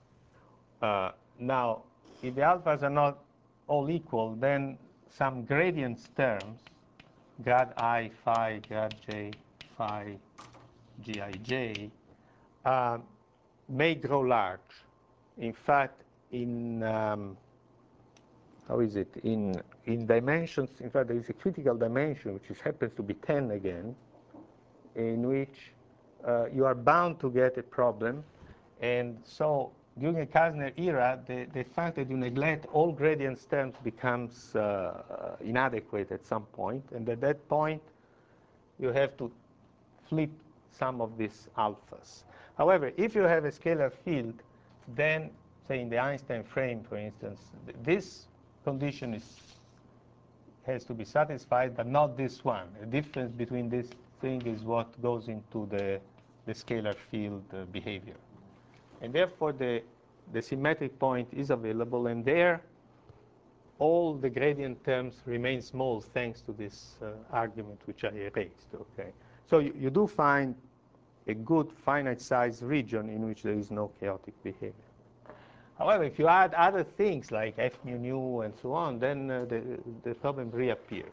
Now, if the alphas are not all equal, then some gradients terms, grad I phi, grad J phi, Gij, may grow large. In fact, in how is it? In dimensions, in fact, there is a critical dimension, which happens to be 10 again, in which you are bound to get a problem. And so during the Kasner era, the fact that you neglect all gradient terms becomes inadequate at some point. And at that point, you have to flip some of these alphas. However, if you have a scalar field, then, say, in the Einstein frame, for instance, this condition has to be satisfied, but not this one. The difference between this thing is what goes into the scalar field behavior. And therefore, the symmetric point is available, and there, all the gradient terms remain small thanks to this argument which I erased. Okay, so you do find a good finite size region in which there is no chaotic behavior. However, if you add other things like f mu nu and so on, then the problem reappears.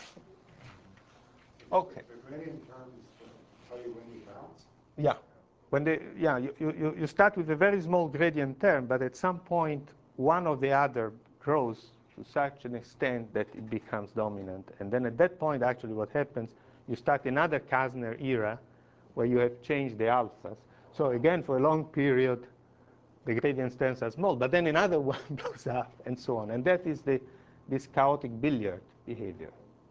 Okay. The gradient terms tell you when you bounce? Yeah. You start with a very small gradient term, but at some point, one or the other grows to such an extent that it becomes dominant. And then at that point, actually, what happens, you start another Kasner era where you have changed the alphas. So again, for a long period, the gradient terms are small, but then another one blows up, and so on. And that is this chaotic billiard behavior.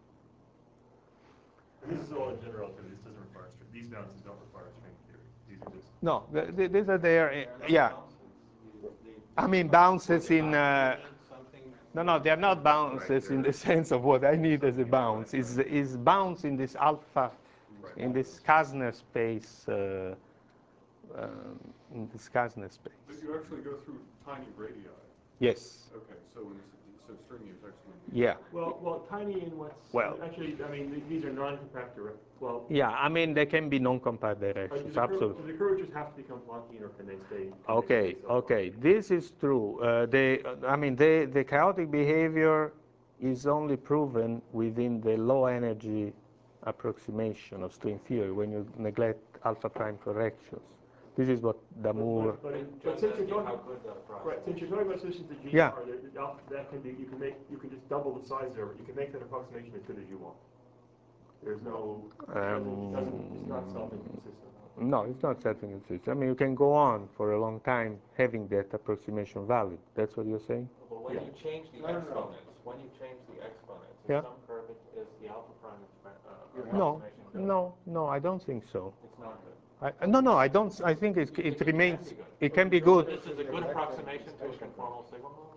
And this is all in general relativity. This doesn't require string. These bounces don't require string theory. These are just. No, these are there. Yeah. I mean, bounces in. No, they are not bounces in the sense of what I need as a bounce. Is bounce in this alpha, in this Kasner space. In this Kasner space. But you actually go through tiny radii. Yes. Okay, so stringy is actually. Yeah. Well, tiny in what's. Well. Actually, I mean, these are non-compact direct. Well. Yeah, I mean, they can be non-compact directions, absolutely. Do the curvatures have to become Planck-ian, or can they stay? Okay. This is true. The chaotic behavior is only proven within the low energy approximation of string theory when you neglect alpha prime corrections. This is what Damour. But since you're talking, since you're talking about solutions to GR, Yeah. That can be, you can just double the size there. You can make that approximation as good as you want. There's no, it's not self-inconsistent. No, it's not self-inconsistent. I mean, you can go on for a long time having that approximation valid. That's what you're saying? Well, when you change the exponents, Yeah. some curvature is the alpha prime approximation. No, I don't think so. It's not good. No, I don't. I think it remains. It can be good. This is a good approximation to a conformal sigma model.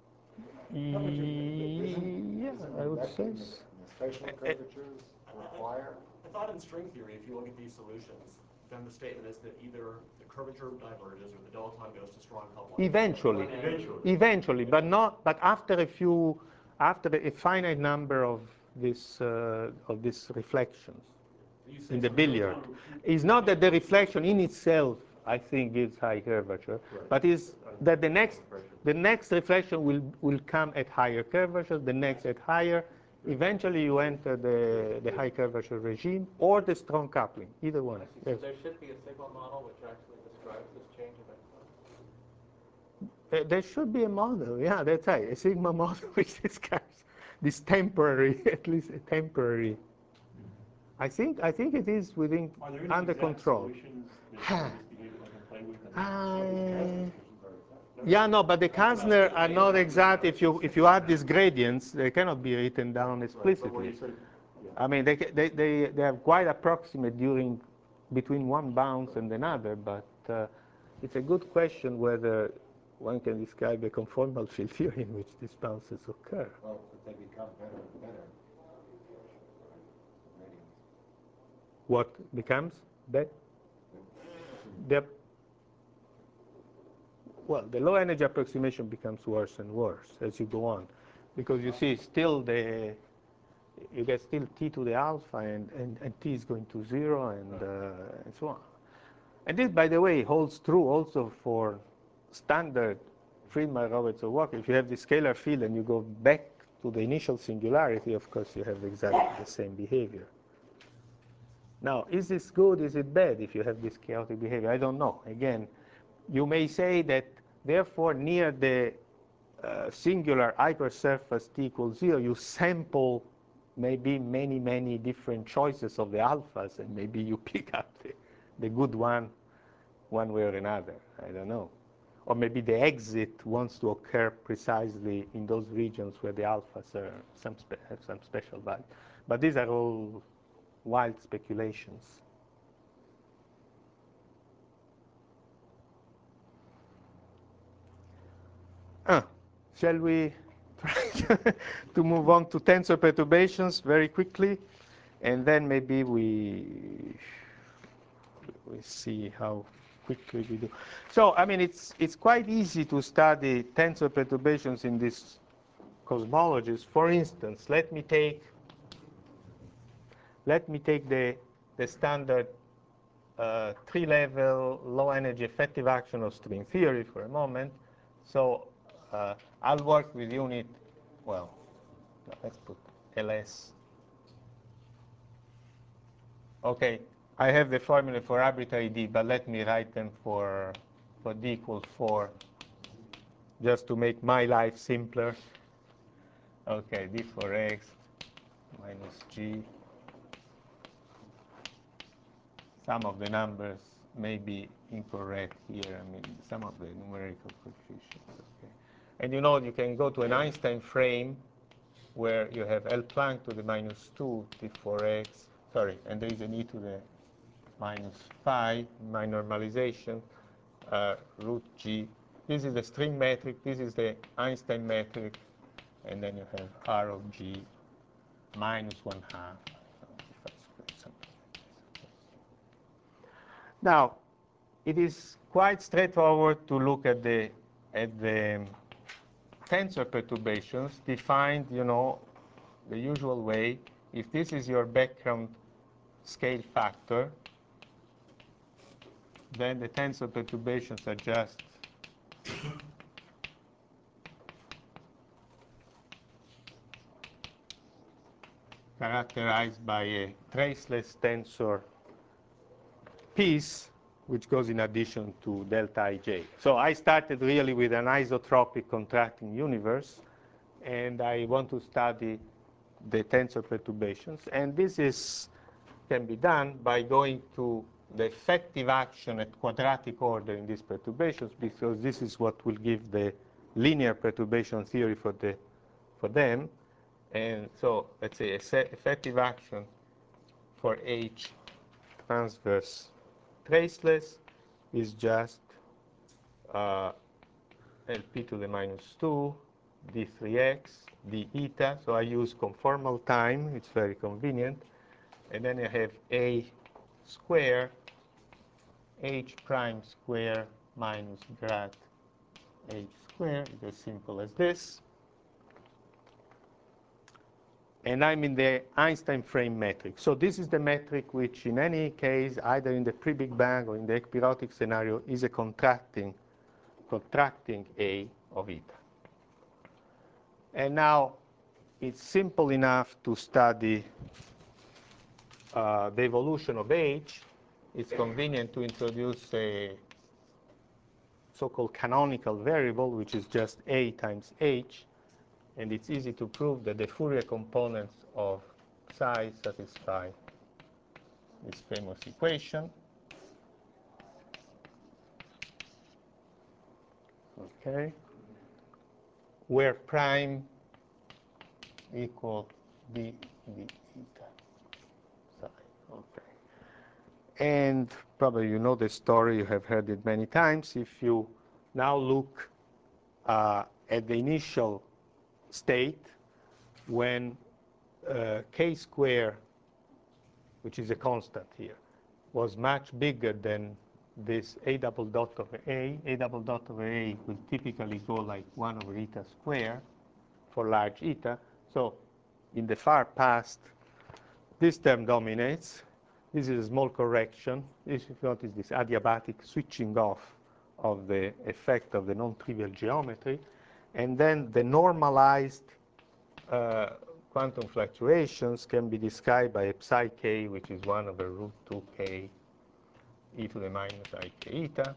Yeah, I would say. Spatial curvatures require. I thought in string theory, if you look at these solutions, then the statement is that either the curvature diverges or the dilettante goes to strong couplings. Eventually, but after a finite number of these reflections in the billiard. It's not that the reflection in itself, I think, gives high curvature, but is that the next reflection will come at higher curvature, the next at higher. Eventually, you enter the high curvature regime or the strong coupling, either one. So there should be a sigma model which actually describes this change of exponents? There should be a model, yeah, that's right, a sigma model which describes this temporary, at least a temporary. I think it is within under control. Yeah, no, but the Kastner are not exact. If you add these gradients, they cannot be written down explicitly. I mean, they are quite approximate between one bounce and another, but it's a good question whether one can describe a conformal field theory in which these bounces occur. Well, they become better and better. What becomes that? Well, the low energy approximation becomes worse and worse as you go on, because you see still you get still t to the alpha, and t is going to 0, and so on. And this, by the way, holds true also for standard Friedmann-Roberts or Walker. If you have the scalar field and you go back to the initial singularity, of course, you have exactly the same behavior. Now, is this good? Is it bad if you have this chaotic behavior? I don't know. Again, you may say that, therefore, near the singular hypersurface t equals 0, you sample maybe many, many different choices of the alphas, and maybe you pick up the good one way or another. I don't know. Or maybe the exit wants to occur precisely in those regions where the alphas have some special value. But these are all wild speculations. Shall we try to move on to tensor perturbations very quickly, and then maybe we see how quickly we do. So, I mean, it's quite easy to study tensor perturbations in these cosmologies. For instance, let me take the standard 3-level low-energy effective action of string theory for a moment. So I'll work with unit, well, let's put LS. Okay, I have the formula for arbitrary D, but let me write them for D equals 4, just to make my life simpler. Okay, D for X minus G. Some of the numbers may be incorrect here. I mean, some of the numerical coefficients. Okay. And you know, you can go to an Einstein frame where you have L Planck to the minus 2 T for X. Sorry, and there is an E to the minus phi, my normalization, root G. This is the string metric. This is the Einstein metric. And then you have R of G minus 1/2. Now, it is quite straightforward to look at the tensor perturbations defined, you know, the usual way. If this is your background scale factor, then the tensor perturbations are just characterized by a traceless tensor piece, which goes in addition to delta ij. So I started really with an isotropic contracting universe, and I want to study the tensor perturbations. And this can be done by going to the effective action at quadratic order in these perturbations, because this is what will give the linear perturbation theory for them. And so let's say effective action for H transverse traceless is just LP to the minus 2, D3X, D eta. So I use conformal time. It's very convenient. And then I have A square, H prime square minus grad H square. It's as simple as this. And I'm in the Einstein frame metric. So this is the metric which, in any case, either in the pre-Big Bang or in the ekpyrotic scenario, is a contracting A of eta. And now it's simple enough to study the evolution of H. It's convenient to introduce a so-called canonical variable, which is just A times H. And it's easy to prove that the Fourier components of psi satisfy this famous equation. okay, where prime equal b eta psi, okay. And probably you know the story, you have heard it many times. If you now look at the initial state when k square, which is a constant here, was much bigger than this a double dot over a double dot over a will typically go like 1 over eta square for large eta. So in the far past, this term dominates. This is a small correction. This, if you notice, this adiabatic switching off of the effect of the non-trivial geometry. And then the normalized quantum fluctuations can be described by psi k, which is 1 over root 2k e to the minus I k eta.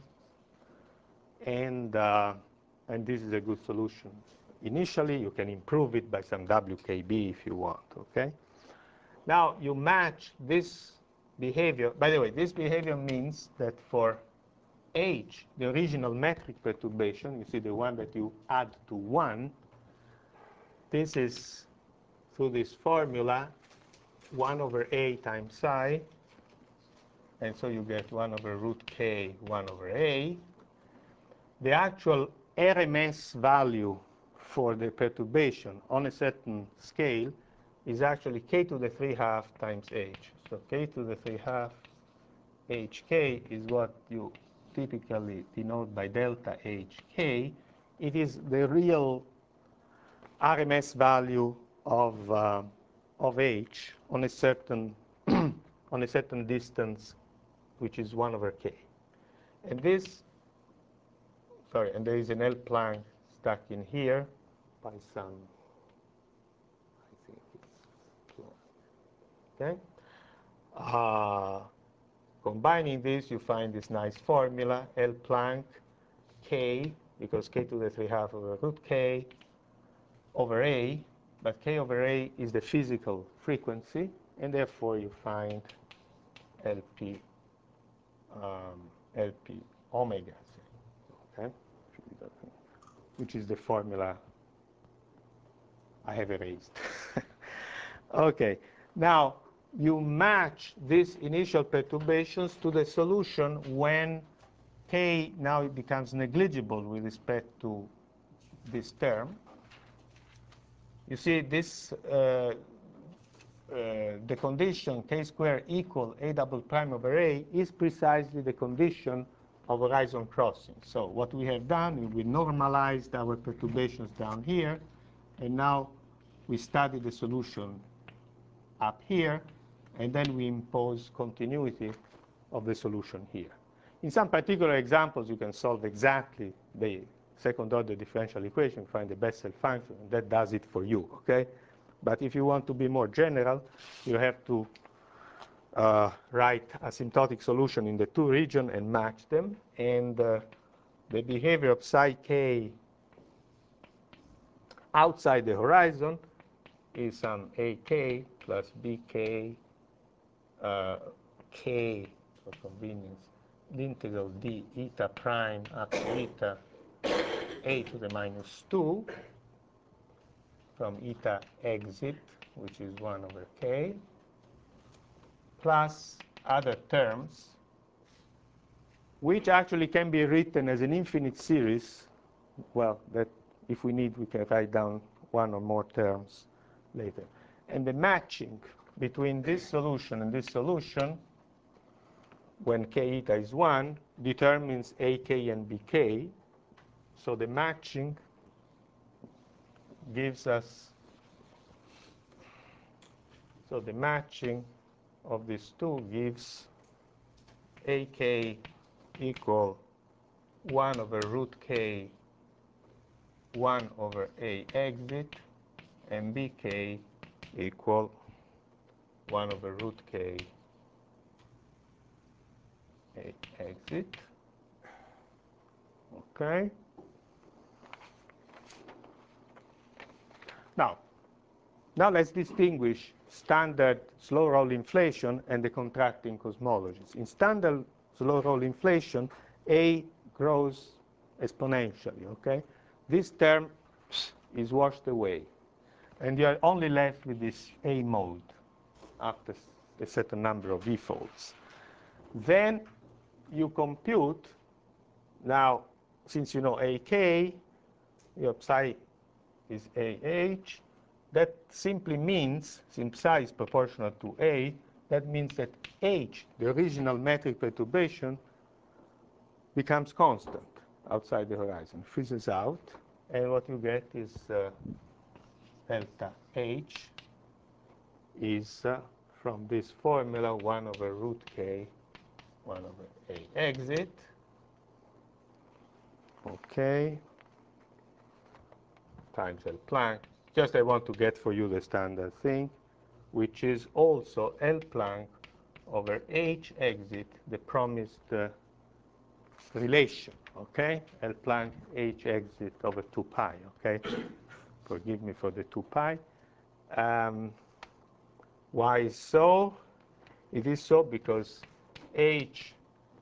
And this is a good solution. Initially, you can improve it by some WKB if you want, okay? Now, you match this behavior. By the way, this behavior means that for H, the original metric perturbation, you see the one that you add to 1, this is, through this formula, 1 over a times psi. And so you get 1 over root k, 1 over a. The actual RMS value for the perturbation on a certain scale is actually k to the 3/2 times h. So k to the 3/2 hk is what you typically denote by delta hk. It is the real RMS value of h on a certain on a certain distance, which is 1 over k. And this, sorry, and there is an L Planck stuck in here by some, I think it's Planck. Okay. Combining this, you find this nice formula, L Planck k, because k to the 3/2 over root k over a, but k over a is the physical frequency, and therefore you find LP LP omega, okay, which is the formula I have erased. Okay, now you match these initial perturbations to the solution when k now it becomes negligible with respect to this term. You see this the condition k square equal a double prime over a is precisely the condition of horizon crossing. So what we have done is we normalized our perturbations down here, and now we study the solution up here, and then we impose continuity of the solution here. In some particular examples, you can solve exactly the second-order differential equation, find the Bessel function, and that does it for you, okay? But if you want to be more general, you have to write asymptotic solution in the two regions and match them. And the behavior of psi k outside the horizon is some ak plus bk k, for convenience, the integral d eta prime up to eta a to the minus 2 from eta exit, which is 1 over k, plus other terms, which actually can be written as an infinite series. Well, that if we need, we can write down one or more terms later. And the matching between this solution and this solution, when k eta is 1, determines ak and bk. So the matching gives us, so the matching of these two gives ak equal 1 over root k 1 over a exit, and bk equal 1 over root k a exit. Okay. Now let's distinguish standard slow roll inflation and the contracting cosmologies. In standard slow roll inflation, A grows exponentially, okay? This term is washed away. And you are only left with this A mode after a certain number of e-folds. Then you compute, now, since you know AK, your psi is AH. That simply means, since psi is proportional to A, that means that H, the original metric perturbation, becomes constant outside the horizon, freezes out, and what you get is delta H is from this formula 1 over root K, 1 over A exit. Okay. Times L Planck. Just I want to get for you the standard thing, which is also L Planck over H exit, the promised relation, okay? L Planck H exit over 2 pi, okay? Forgive me for the 2 pi. Why is so? It is so because H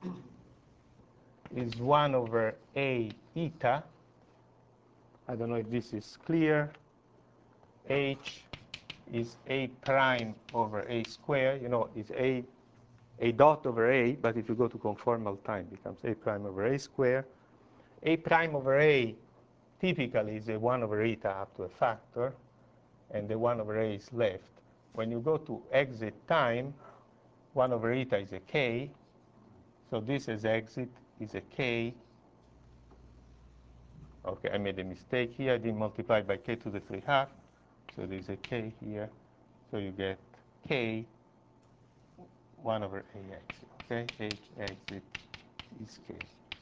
is 1 over A eta. I don't know if this is clear. H is A prime over A square. You know, it's A dot over A, but if you go to conformal time, it becomes A prime over A square. A prime over A typically is a 1 over eta up to a factor, and the 1 over A is left. When you go to exit time, 1 over eta is a K, so this as exit is a K. Okay, I made a mistake here. I didn't multiply by K to the 3/2, so there's a K here. So you get K 1 over A exit, okay? H exit is K.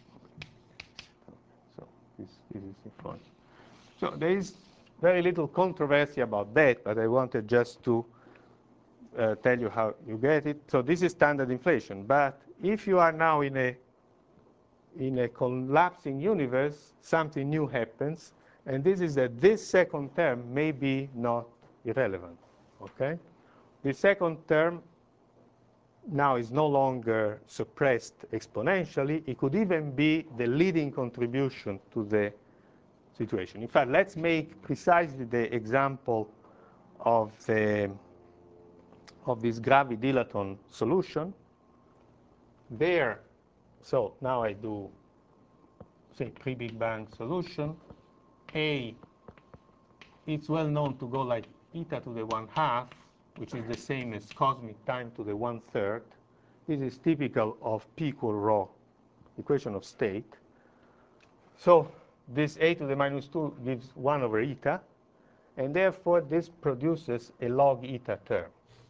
So this is important. So there is very little controversy about that, but I wanted just to tell you how you get it. So this is standard inflation. But if you are now in a collapsing universe, something new happens. And this is that this second term may be not irrelevant, okay? The second term now is no longer suppressed exponentially. It could even be the leading contribution to the situation. In fact, let's make precisely the example of this Gravi-Dilaton solution. There, so now I do, say, pre-Big Bang solution. A, it's well known to go like eta to the 1/2, which is the same as cosmic time to the 1/3. This is typical of P equal rho, equation of state. So this A to the -2 gives 1 over eta, and therefore this produces a log eta term.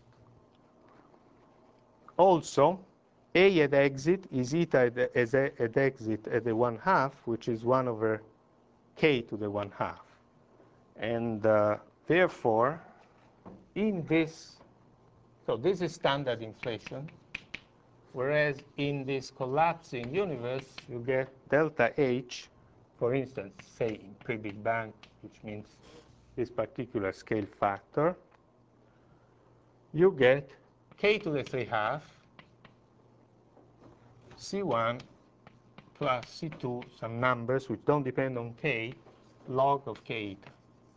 Also, A at exit is eta at exit at the 1/2, which is 1 over K to the 1/2. And therefore, in this, so this is standard inflation, whereas in this collapsing universe, you get delta H, for instance, say in pre-Big Bang, which means this particular scale factor, you get K to the 3/2, C1 plus C2, some numbers which don't depend on K, log of K eta.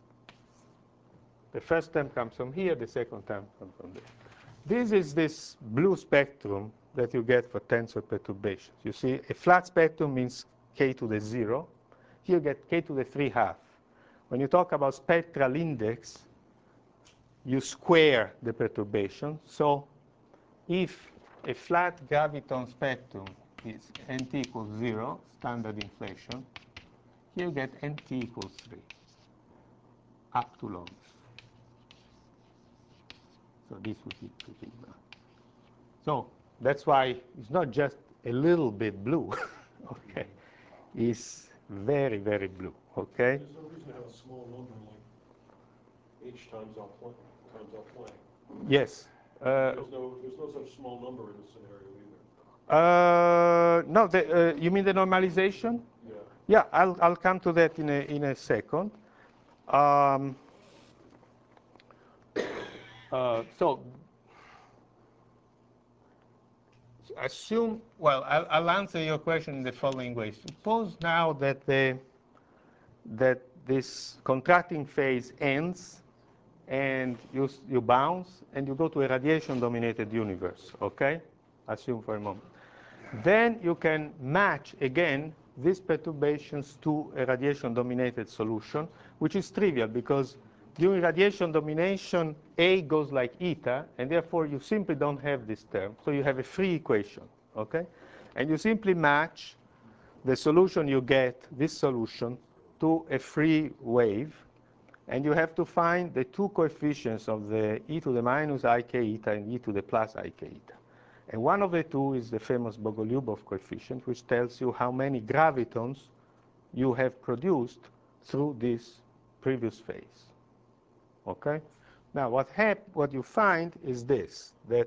The first term comes from here, the second term comes from there. This is this blue spectrum that you get for tensor perturbations. You see, a flat spectrum means K to the 0. Here you get K to the 3/2. When you talk about spectral index, you square the perturbation. So if a flat graviton spectrum is nt equals 0, standard inflation, here you get nt equals 3, up to logs. So this would be pretty bad. So that's why it's not just a little bit blue, okay? It's very, very blue, okay? There's no reason to have a small number like H times L Planck. Yes. There's no such small number in this scenario either. No, you mean the normalization? Yeah. Yeah, I'll come to that in a second. assume, well, I'll answer your question in the following way. Suppose now that that this contracting phase ends and you bounce and you go to a radiation-dominated universe, okay? Assume for a moment. Then you can match again these perturbations to a radiation-dominated solution, which is trivial because during radiation domination, A goes like eta, and therefore you simply don't have this term. So you have a free equation, okay? And you simply match the solution you get, this solution, to a free wave. And you have to find the two coefficients of the e to the minus ik eta and e to the plus ik eta. And one of the two is the famous Bogolyubov coefficient, which tells you how many gravitons you have produced through this previous phase. Okay? Now, what you find is this, that,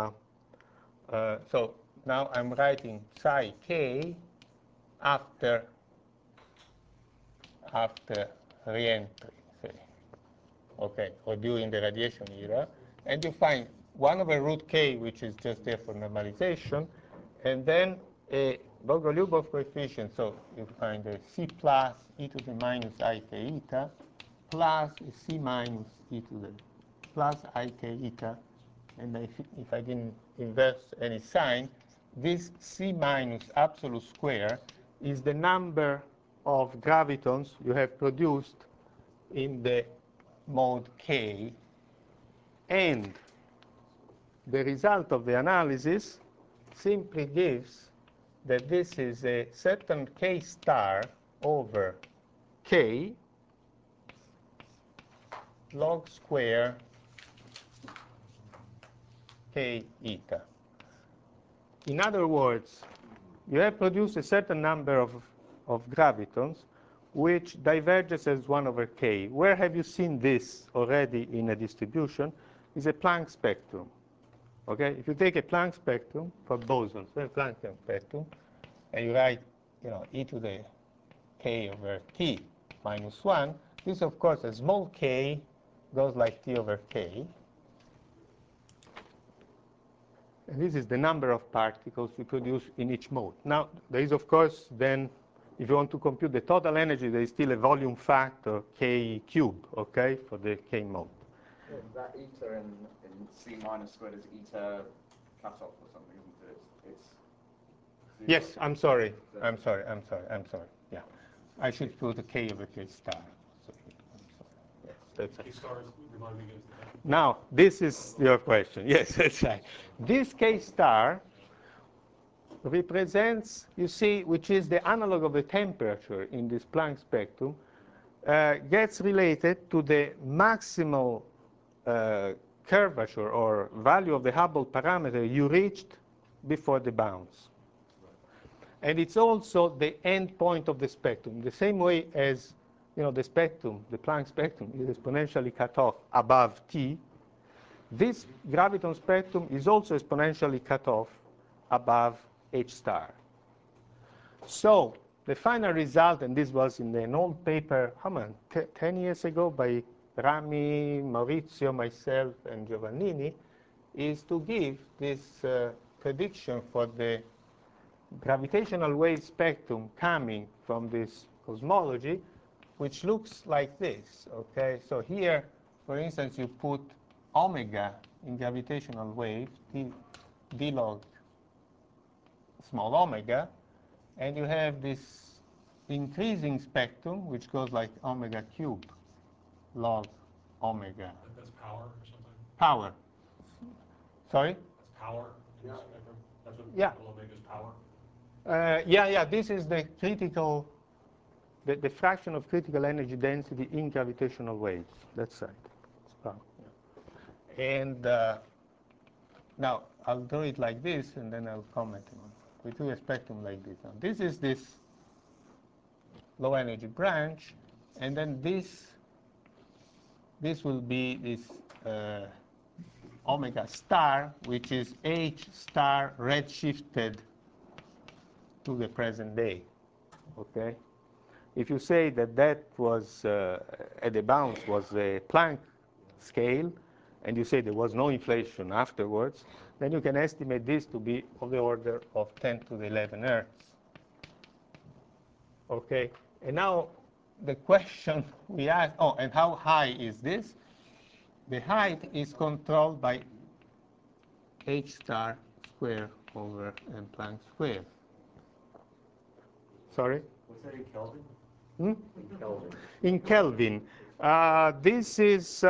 so now I'm writing psi k after re-entry, say, okay, or during the radiation era, and you find 1 over root k, which is just there for normalization, and then a Bogolyubov coefficient, so you find a c plus e to the minus ik eta plus a c minus e to the plus ik eta, and if I didn't invert any sign, this c minus absolute square is the number of gravitons you have produced in the mode k, and the result of the analysis simply gives that this is a certain k star over k log square k eta. In other words, you have produced a certain number of gravitons which diverges as 1 over k. Where have you seen this already in a distribution? Is a Planck spectrum. Okay, if you take a Planck spectrum for bosons, a Planck spectrum, and you write, e to the k over t minus 1, this, of course, a small k goes like t over k. And this is the number of particles we produce in each mode. Now, there is, of course, then, if you want to compute the total energy, there is still a volume factor k cubed, okay, for the k mode. Yeah, that eta in c minus squared is eta cutoff or something, isn't it? It's yes, I'm sorry. Yeah, I should put a k over k star. So, I'm sorry. Yes, that's K stars remind me against the Now, this is your question. Yes, that's right. This k star represents, you see, which is the analog of the temperature in this Planck spectrum, gets related to the maximal curvature or value of the Hubble parameter you reached before the bounce. And it's also the end point of the spectrum, the same way as the spectrum, the Planck spectrum, is exponentially cut off above t. This graviton spectrum is also exponentially cut off above h star. So the final result, and this was in an old paper, 10 years ago by Rami, Maurizio, myself, and Giovannini, is to give this prediction for the gravitational wave spectrum coming from this cosmology, which looks like this, okay? So here, for instance, you put omega in gravitational wave, d log small omega, and you have this increasing spectrum, which goes like omega cubed log omega. That's power or something? Power. Sorry? That's power in the spectrum? That's what Yeah. omega is power? Yeah, this is the critical, the fraction of critical energy density in gravitational waves. That's right. It's power. Yeah. And now I'll draw it like this, and then I'll comment on it. We do a spectrum like this. Now, this is this low energy branch, and then this will be this omega star, which is h star redshifted to the present day, okay? If you say that that was, at the bounce, was a Planck scale, and you say there was no inflation afterwards, then you can estimate this to be of the order of 10 to the 11 hertz. Okay, and now the question we ask, oh, and how high is this? The height is controlled by h star square over m Planck square. Sorry? What's that in Kelvin? Hmm? In Kelvin. In Kelvin. This is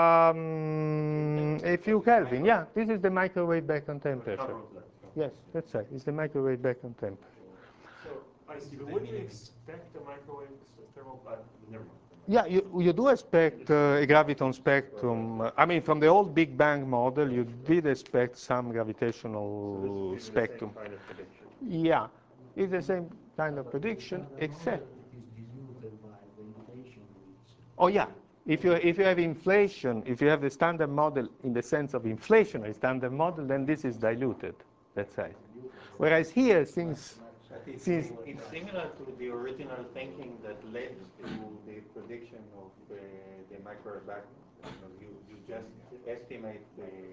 a few Kelvin. Yeah, this is the microwave background temperature. Yes, that's right. It's the microwave background temperature. So, I see, but wouldn't you expect a microwave thermal, never mind. Yeah, you do expect a graviton spectrum. I mean, from the old Big Bang model, you did expect some gravitational spectrum. Kind of prediction. Yeah, it's the same kind of prediction, except. Oh yeah, if you have inflation, if you have the standard model in the sense of inflationary standard model, then this is diluted. That's right. Whereas here, since It's similar to the original thinking that led to the prediction of the microwave background. You just estimate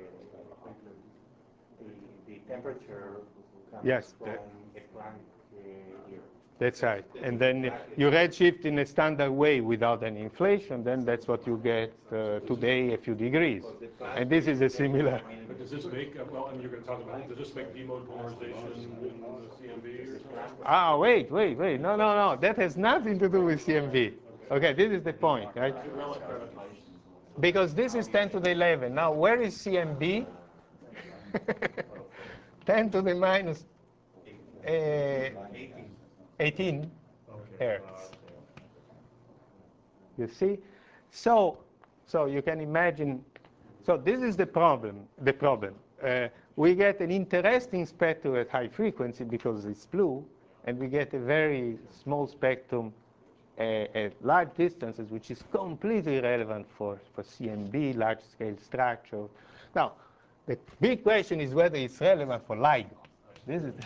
the temperature coming from a Planck here. That's right. And then you redshift in a standard way without any inflation, then that's what you get today, a few degrees. And this is a similar. But does this make, well, I mean, you're going to talk about it, does this make D-mode polarization in the CMB or something? Ah, wait. No. That has nothing to do with CMB. Okay, this is the point, right? Because this is 10 to the 11. Now, where is CMB? 10 to the minus 18 hertz. You see? So you can imagine. So this is the problem. We get an interesting spectrum at high frequency because it's blue, and we get a very small spectrum at large distances, which is completely irrelevant for CMB, large-scale structure. Now, the big question is whether it's relevant for LIGO. This is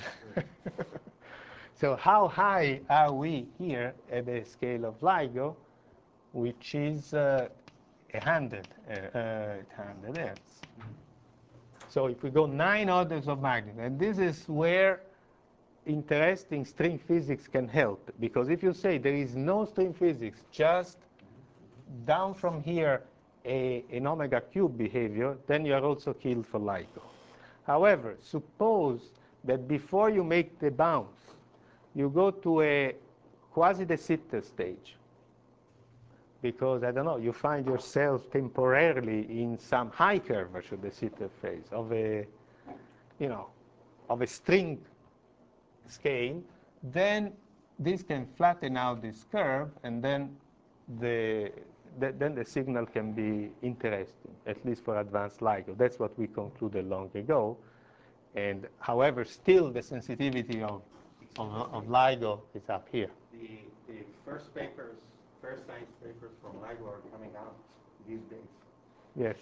so how high are we here at the scale of LIGO, which is 100 hertz. So if we go 9 orders of magnitude, and this is where interesting string physics can help, because if you say there is no string physics, just down from here an omega cube behavior, then you are also killed for LIGO. However, suppose that before you make the bounce, you go to a quasi-de Sitter stage, because, I don't know, you find yourself temporarily in some high curvature de Sitter phase of a string scale, then this can flatten out this curve, and then the signal can be interesting, at least for advanced LIGO. That's what we concluded long ago. And however, still the sensitivity of LIGO is up here. The first science papers from LIGO are coming out these days. Yes.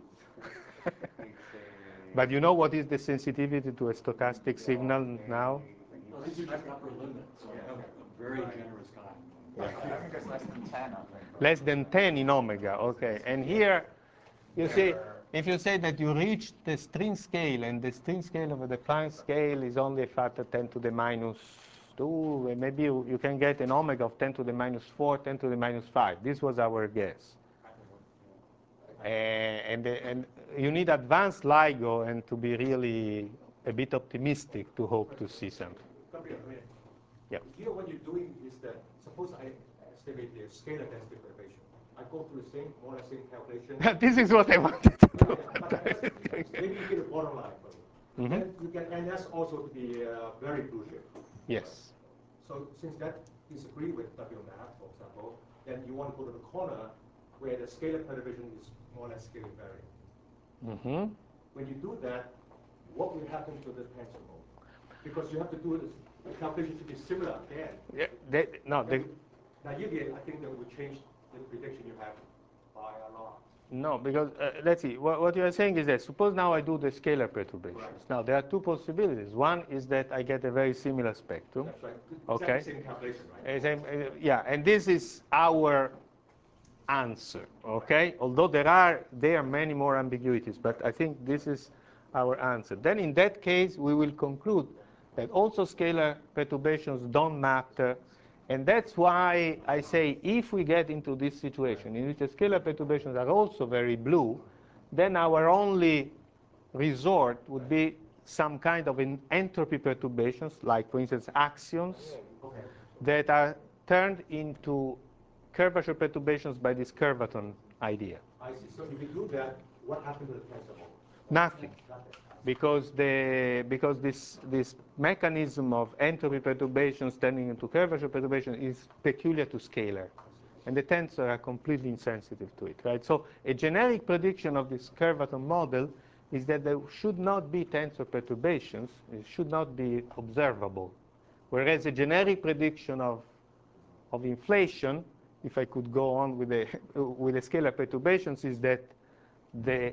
But you know what is the sensitivity to a stochastic signal now? No, these are just upper limits. So a very generous kind. I think it's less than 10, I think. Less than 10 in omega, okay. And here, you see, if you say that you reach the string scale, and the string scale over the Planck scale is only a factor 10 to the minus 2, and maybe you can get an omega of 10 to the minus 4, 10 to the minus 5. This was our guess. And you need advanced LIGO and to be really a bit optimistic to hope to see something. Yeah. Here what you're doing is that, suppose I estimate the scalar density perturbation. I go through the same, more or less same calculation. This is what I wanted to do. Maybe you get a bottom line for it. Mm-hmm. Then you get NS also to be very blue chip. Yes. So since that disagree with W map, for example, then you want to go to the corner where the scalar perturbation is more or less scalar varying. Mm-hmm. When you do that, what will happen to the tensor mode? Because you have to do the calculation to be similar again. Yeah, Naively, I think that would change the prediction you have by a lot. no, because let's see, what you are saying is that suppose now I do the scalar perturbations. Right. Now, there are two possibilities. One is that I get a very similar spectrum. That's right. Okay. Exactly same calculation, right? Yeah, and this is our answer, okay? Although there are many more ambiguities, but I think this is our answer. Then in that case, we will conclude that also scalar perturbations don't matter. And that's why I say if we get into this situation in which the scalar perturbations are also very blue, then our only resort would be some kind of an entropy perturbations, like, for instance, axions that are turned into curvature perturbations by this curvaton idea. I see. So if you do that, what happens to the tensor model? Nothing. Nothing. Because this mechanism of entropy perturbations turning into curvature perturbation is peculiar to scalar. And the tensors are completely insensitive to it, right? So a generic prediction of this curvaton model is that there should not be tensor perturbations. It should not be observable. Whereas a generic prediction of inflation, if I could go on with the scalar perturbations, is that the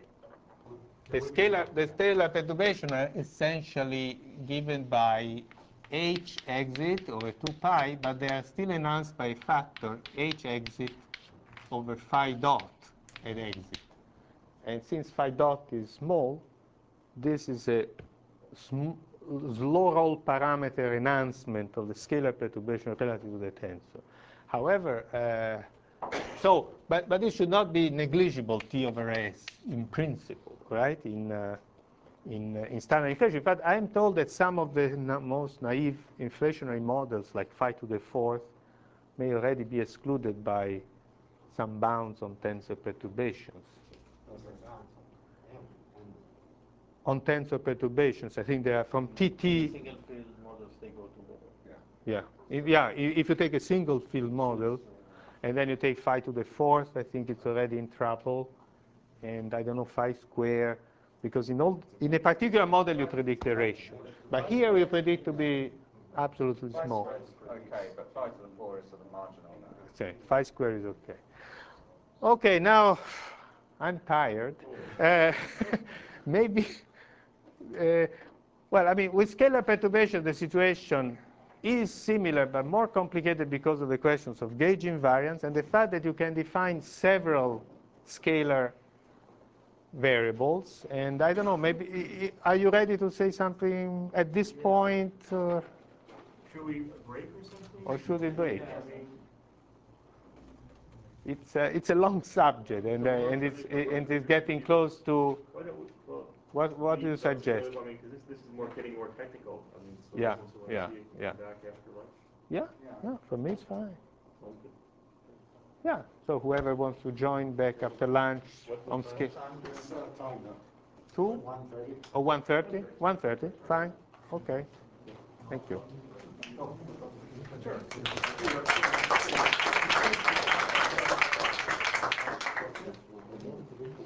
scalar perturbations are essentially given by h exit over 2 pi, but they are still enhanced by a factor h exit over phi dot at exit. And since phi dot is small, this is a slow roll parameter enhancement of the scalar perturbation relative to the tensor. However, but this should not be negligible T over S in principle, right? In standard inflation. In fact, I am told that some of the most naive inflationary models, like phi to the fourth, may already be excluded by some bounds on tensor perturbations. On tensor perturbations, I think they are from TT. Single field models, they go together. Yeah. If you take a single field model, and then you take phi to the fourth, I think it's already in trouble. And I don't know, phi square, because in a particular model you predict a ratio. But here you predict to be absolutely small. Okay, but phi to the 4 is sort of marginal now. Okay, phi square is okay. Okay, now I'm tired. Maybe, well, I mean, with scalar perturbation, the situation is similar but more complicated because of the questions of gauge invariance and the fact that you can define several scalar variables. And I don't know, maybe, are you ready to say something at this point? Should we break or something? Or should we break? Yeah, I mean, It's a long subject, and it's getting close to. why don't we, well, What do you suggest? I mean, because this is getting more technical. I mean, so Yeah, those who want yeah, to see it, yeah. come back after lunch. Yeah, for me it's fine. Sounds good. Yeah, so whoever wants to join back after lunch on scale. It's time now. 2 1:30. or 1:30? 1:30, fine. Okay. Thank you. Sure.